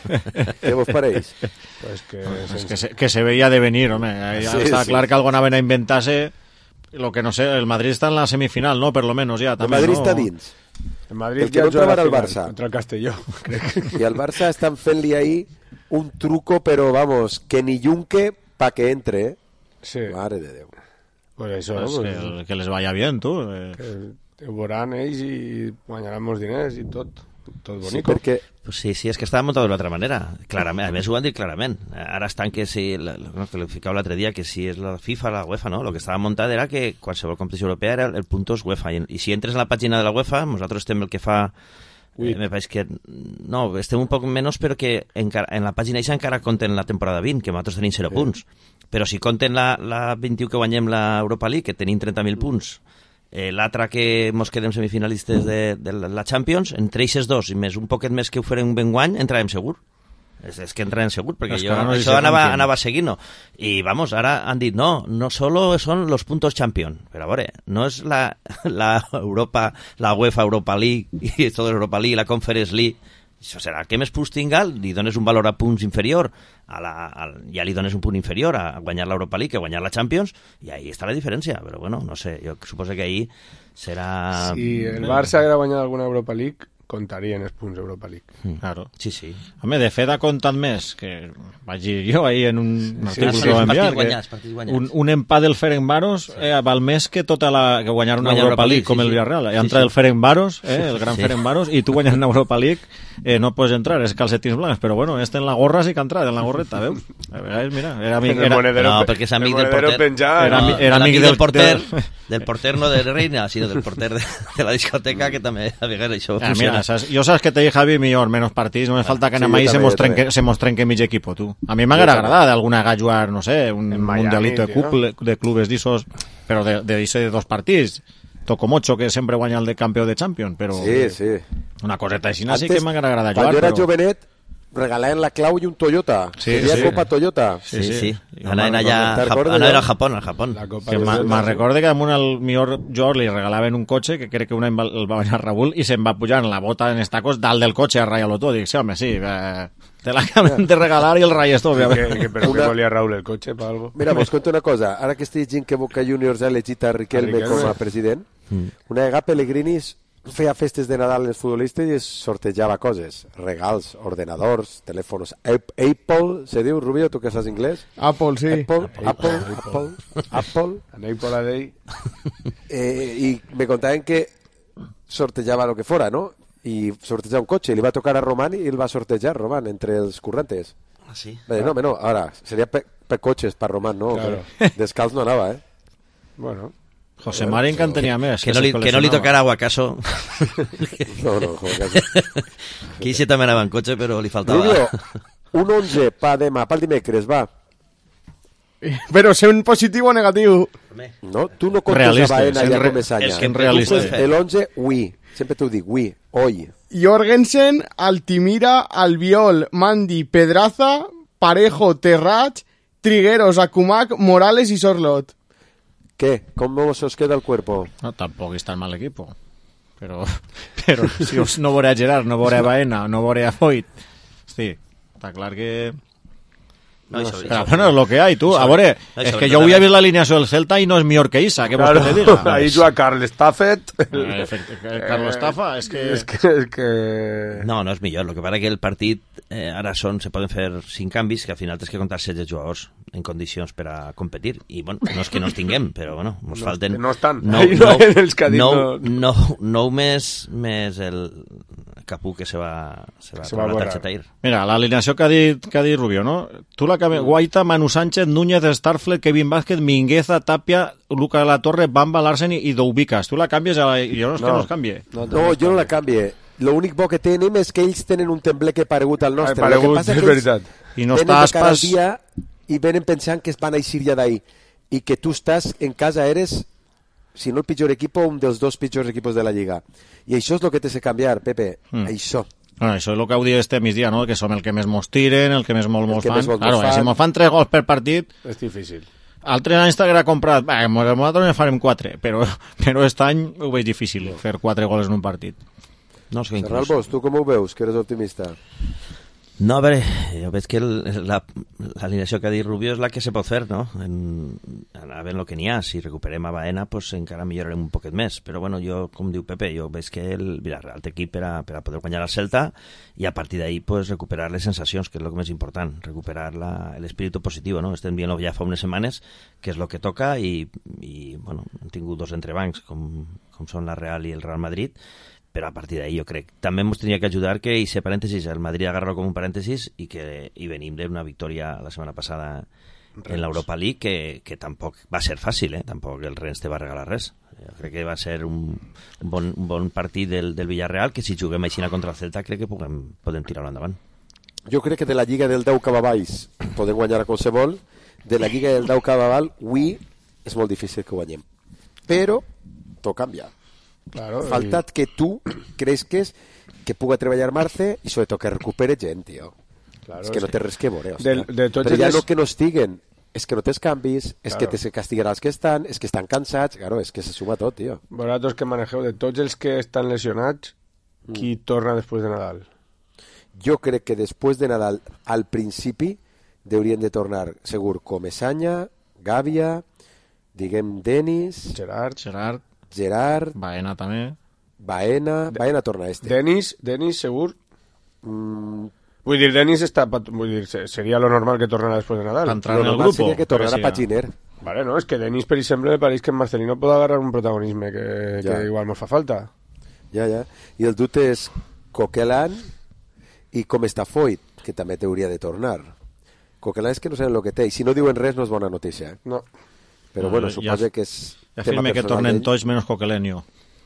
Què vos pareix? Pues que, pues que, se, que se veía de venir, home. Ja sí, està sí. Clar que algo anaven a inventar-se. Lo que no sé, el Madrid está en la semifinal, ¿no? Per lo menos ya. El Madrid no... està dins. El Madrid el que no trobarà el Barça. Contra el Castelló, crec. I el Barça estan fent-li ahí un truco, però vamos, que ni yunque pa que entre, eh? Sí. Mare de Déu. Pues eso, pues pues, que, que les vaya bien, tu. Eh. Que ho veuran ells i guanyaran molts diners i tot. Tot bonic. Sí, perquè... Pues sí, sí, és que estava muntat d'una altra manera. Clarament, a més ho han dit clarament. Ara estan que si, no, que li ficava l'altre dia, que si és la FIFA, la UEFA, no? Lo que estava muntat era que qualsevol competició europea era el puntos UEFA. I, i si entres en la pàgina de la UEFA, nosaltres estem el que fa... Eh, me pareix que... No, estem un poc menys, però que encara, en la pàgina eixa encara compten la temporada vint, que nosaltres tenim zero sí. punts. Però si compten la, la vint-i-u que guanyem l'Europa League, que tenim trenta mil punts, eh, l'altra que mos quedem semifinalistes de, de la Champions, entre eixes dos i més un poquet més que ho farem ben guany, entrarem segur. És, és que entrarem segur, perquè jo no això anava, anava seguint. I vamos, ara han dit, no, no solo son los puntos champion, però a veure, no és la, la Europa, la UEFA Europa League, i tota l'Europa League, la Conference League. Això serà que més punts tinga, li dones un valor a punts inferior, a la, a, ja li dones un punt inferior a guanyar l'Europa League que a guanyar la Champions, i ahí està la diferència. Però bueno, no sé, jo suposo que ahí serà... Si el Barça haguera guanyat alguna Europa League, contarien els punts Europa League. Mm. Claro. Sí, sí. Home, de fet ha comptat més, que vaig dir jo ahir en un sí, article sí, que va enviar, guanyats, un, un empat del Ferencváros sí. eh, val més que tota la que guanyar una Guanya Europa, Europa League, League com sí, el Villarreal. Sí, entra sí. el Ferencváros, eh, el gran sí. Ferencváros, i tu guanyant una Europa League eh, no pots entrar, és calcetins blancs, però bueno, este en la gorra sí que ha entrat, en la gorreta, veus? A vegades, mira, era amic... Era, monedero, no, perquè és amic del porter. Penjar, era, no, era amic del, del porter, del... del porter no de Reina, sinó del porter de, de la discoteca, que també a vegades això ah, funciona. Mira, saps, jo saps que te dic, Javi, millor, menos partits, no me falta que anem sí, ahí se mostren que, se mostren que mig equipo, tu. A mi m'haguera agradat alguna vegada jugar, no sé, un mundialito de, club, no? de clubes d'issos, però de, de, de dos partits. Tocomocho, que sempre guanya el de campió de Champions, però sí, sí. una coseta així, sí que m'haguera agradat jugar. Quan jo era però... jovenet, regalaven la clau i un Toyota. Sí, sí. sí. Copa Toyota. Sí, sí. sí. Anaven allà a Japón, al Japón. Me'n recorde que a el millor George li regalaven un cotxe, que crec que un any el va guanyar Raúl, i se'n va pujar en la bota en estacos dalt del cotxe a ratllar-lo tot. Dic, sí, home, sí, eh, te l'acaben de regalar i el ratlles tot. Que, que, però una... què volia Raúl el cotxe per algo? Mira, vos conto una cosa. Ara que estic dient que Boca Juniors ha elegit a Riquelme com a president, mm. una vegada Pellegrini feia festes de Nadal als futbolistes i es sortejava coses, regals, ordenadors, telèfons. Apple, se diu, Rubio, tu que saps inglès? Apple, sí. Apple, Apple, Apple, Apple. An Apple a day. Eh, I me contaven que sortejava lo que fora, no? I sortejar un cotxe, i li va tocar a Roman i el va sortejar Roman entre els currantes. Ah, sí? Bé, no, no, ara, seria per, per cotxes, per Roman, no? Claro. Descalç no anava, eh? Bueno. José Marín que en tenia més. Que, que, no, li, que no li tocara agua, acaso. No, no, acaso. Que ese també anava en cotxe, però li faltava... Rubio, un onze pa demà, pel dimecres, va. Però ser un positiu o negatiu? No, tu no comptes a Baena i a Comesaña. És que en realista. El onze, oui. Sempre t'ho dic, oui, hoy. Jorgensen, Altimira, Albiol, Mandi, Pedraza, Parejo, Terrach, Trigueros, Akumak, Morales y Sorlot. ¿Qué? ¿Cómo se os queda el cuerpo? No, tampoco está mal equipo. Pero, pero si os no veuré a Gerard, no veuré a Baena, no veuré a Foyt. Sí, está clar que... No, no això, sé. això, Però bueno, lo que hay, tu. A veure, és que jo avui he vist l'alineació del Celta i no és millor que Isa, què vols que te diga? Ahí juga Carl Staffet. Eh, Carlos Estafa, és que... És que, és que... No, no és millor. Lo que passa que el partit eh, ara són, se poden fer cinc canvis, que al final tens que comptar setze jugadors en condicions per a competir. I, bueno, no és que no els tinguem, però, bueno, ens no, falten... No estan. No, no, no, els que dic, no, no, no, no més, més el Capú que se va, se va, se va a la targeta ir. Mira, l'alineació que ha dit, que ha dit Rubio, no? Tu la canvies, Guaita, Manu Sánchez, Núñez, Starflet, Kevin Vázquez, Mingueza, Tapia, Luca de la Torre, Bamba, Larsen i Doubicas. Tu la canvies i jo no és no. que no es canvie. No, no, no jo no la canvie. L'únic bo que tenim és que ells tenen un tembleque paregut al nostre. Ai, paregut, el que passa és que veritat. I no venen estàs de cada pas... dia i venen pensant que es van a eixir ja d'ahir. I que tu estàs en casa, eres, si no el pitjor equip, un dels dos pitjors equipos de la Lliga. I això és el que t'has de canviar, Pepe. Mm. Això. Bueno, això és el que heu dit este migdia, no? Que som el que més mos tiren, el que més molt mos fan. Més claro, fan. Si mos fan tres gols per partit... És difícil. Altres anys t'haguera comprat... Bé, nosaltres ne farem quatre, però, però aquest any ho veig difícil, fer quatre gols en un partit. No, és que inclús... Serralbos, tu com ho veus, que eres optimista? No, a veure, jo veig que l'alineació que ha dit Rubio és la que se pot fer, no? En, a veure el que n'hi ha. Si recuperem a Baena, pues encara millorarem un poquet més. Però bueno, jo, com diu Pepe, jo veig que el Villarreal té equip per a, per a poder guanyar al Celta i a partir d'ahí pues, recuperar les sensacions, que és el més important, recuperar l'espíritu positiu, no? Estem dient ja fa unes setmanes que és el que toca i, i bueno, hem tingut dos entrebancs com, com són la Real i el Real Madrid, però a partir d'ahí jo crec. També ens tenia que ajudar que ese parèntesis, el Madrid agarra com un parèntesis i que i venim d'una victòria la setmana passada en l'Europa League que, que tampoc va ser fàcil, eh? Tampoc el Rennes te va regalar res. Jo crec que va ser un, un, bon, un bon partit del, del Villarreal que si juguem així contra el Celta crec que puguem, podem tirar-lo endavant. Jo crec que de la Lliga del deu cap a baix podem guanyar a qualsevol, de la Lliga del deu cap a baix, avui és molt difícil que guanyem. Però tot canvia. Claro, falta y... que tu crezques, que puga treballar Marce i sobretot que recupere gent, tio. Claro, és que sí. No té res que veure. De, de però ja les... no que no estiguen, és que no tens canvis, és claro. Que te castigarà els que estan, és que estan cansats, claro, és que se suma tot, tio. Vosaltres que manegeu, de tots els que estan lesionats, mm. qui torna després de Nadal? Jo crec que després de Nadal, al principi, haurien de tornar, segur, Comesaña, Gàbia, diguem, Denis... Gerard. Gerard. Gerard, Baena també. Baena, Baena torna este. Denis, Denis segur. Mm, vull dir, Denis està, vull dir, seria lo normal que tornarà després de Nadal. Entrar en el grup. Seria que tornarà sí, Paginer. Vale, no, és que Denis, per exemple, me pareix que en Marcelino pot agarrar un protagonisme que, ja. que igual ens fa falta. Ja, ja. I el dubte és Coquelin i com està Foyt, que també t'hauria de tornar. Coquelin és que no saben el que té, i si no diuen res no és bona notícia. Eh? No. Però no, bueno, suposa ja, que és... Ja firme que tornen tots menys Coquelin, jo.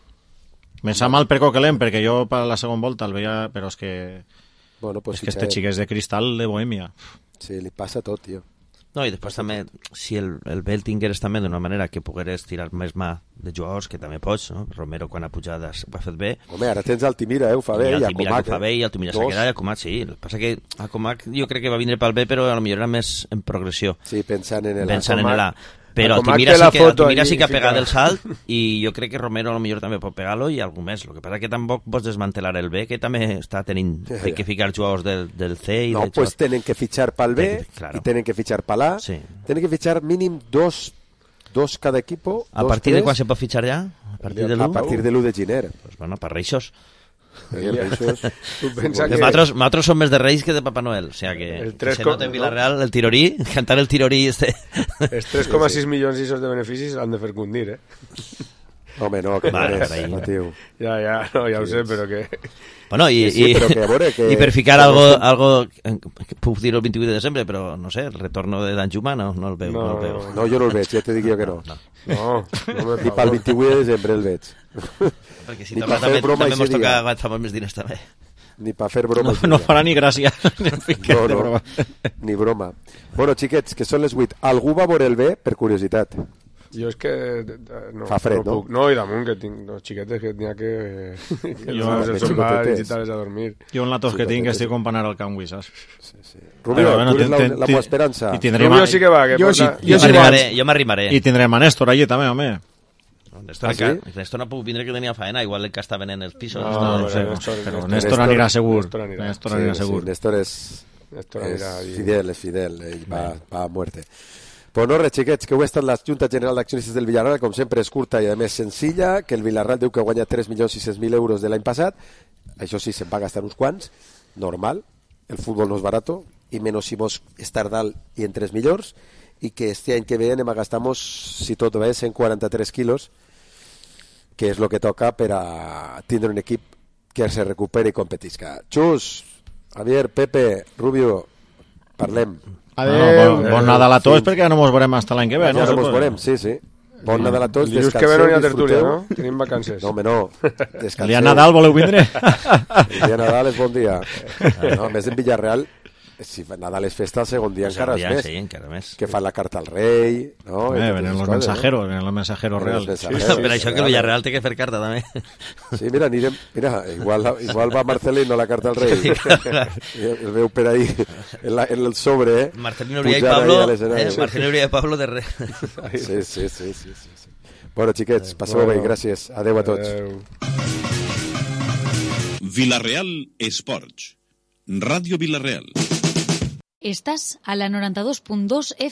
Me sap mal per Coquelin, perquè jo per la segona volta el veia, però és que... Bueno, pues és que este xic és de cristal de Bohèmia. Sí, li passa tot, tio. No, i després també, si el, el bé el tingueres també d'una manera que pogueres tirar més mà de jugadors, que també pots, no? Romero quan ha pujat ho ha fet bé. Home, ara tens Altimira, eh? Ho fa bé, i, i Acomac. Ho fa bé, i Altimira s'ha quedat, i Acomac, sí. El que passa que Acomac jo crec que va vindre pel bé, però potser era més en progressió. Sí, pensant en el Pensant en el A. Però Altimira sí que, Altimira sí que ha pegat el salt i jo crec que Romero a lo millor també pot pegar-lo i algú més. El que passa que tampoc pots desmantelar el B, que també està tenint ja, ja. que ficar jugadors del, del C i no, del pues tenen que fitxar pel B claro. I tenen que fitxar pel A, sí. Tenen que fitxar mínim dos, dos cada equipo. A dos, partir tres. de quan se pot fitxar ja? A partir de l'u? A partir de l'u de gener. Pues bueno, per Reixos. Nosaltres que... som més de Reis que de Papa Noel, o sea que, que se nota en Villarreal el tirorí, cantar el tirorí este. Els tres coma sis milions isos de beneficis han de fer cundir, eh? Home, no, que Va, no és, veí. Matiu. Ja, ja, no, ja ho sé, però que... Bueno, i, Sí, sí, i, però que a veure que- i per ficar que algo, no estem- algo, que puc dir el vint-i-vuit de desembre, però no sé, el retorno de Danjuma no, no el veu. No, No, el veu. no, jo no el veig, ja te dic jo que no. No, no, no Ni pel vint-i-vuit de desembre el veig. Perquè si Ni torna per fer també, broma també i mos ser toca dia. aguantar molts més diners també. Ni per fer broma. No, no farà ni gràcia. No, no, ni broma. Bueno, xiquets, que són les vuit. Algú va veure el bé, per curiositat? Jo és que... eh, No, Fa fred, no? Puc. No, i damunt, que tinc dos xiquetes que n'hi ha que... que Jo- no que els sopar xicotetes. i citar-les a dormir. Jo en la tos que tinc estic companant el Can Wii, saps? Sí, sí. Rubio, Però, bueno, tu eres la, ten- la ten- meva esperança. I tindrem Rubio a- sí que va, que Jo porta... sí, jo sí m'arrimaré, vaig. jo m'arrimaré. I tindrem a Néstor allí també, home. Néstor, Ah, sí? encara- Néstor no puc vindre que tenia faena, igual que està venent els pisos. No, està- No ho sé, Néstor, però Néstor, Néstor Néstor- anirà segur. Néstor anirà. Néstor Sí, anirà sí, segur. Néstor és, Néstor és anirà allí. fidel, és fidel, ell va, va a muerte. Pues no, res, xiquets, que avui ha estat la Junta General d'Accionistes del Villarreal, com sempre és curta i a més senzilla, que el Villarreal diu que guanya tres milions sis-cents mil euros de l'any passat, això sí, se'n va gastar uns quants, normal, el futbol no és barato, i menys si vos estar dalt i entre els millors, i que este any que ve anem a gastar-nos, si tot bé, cent quaranta-tres quilos, que és el que toca per a tindre un equip que se recuperi i competisca. Xus, Javier, Pepe, Rubio, parlem. Adéu. Bon, bon Nadal a tots, Sí. perquè ja no mos veurem fins l'any que ve, no? Ja no mos Suposo. veurem, sí, sí. Bon Nadal a tots, Dilluns que descanseu, ve no hi ha tertúlia, disfruteu. no? Tenim vacances. No, home, no. Descanseu. El dia de Nadal voleu vindre? El dia de Nadal és bon dia. No, a més, en Villarreal, si Nadal és festa, el segon dia El encara segon és dia, més. sí, encara més. Que fan la carta al rei, no? I Eh, totes venen les los coses, mensajeros, no? venen los mensajeros Venen real. los mensajeros. Per això que el Villarreal té que fer carta també. Sí, mira, anirem, mira, igual, igual va Marcelino la carta al rei. El veu per ahí, en, la, en el sobre, eh? Marcelino Urià i Pujant Pablo, ahí a l'escenari. eh, Marcelino Urià i Pablo de res. Sí, sí, sí, sí, sí, sí. Bueno, xiquets, passeu bé, gràcies. Adeu a tots. Adéu. Villarreal Esports. Ràdio Villarreal. Estás a la noranta dos punt dos F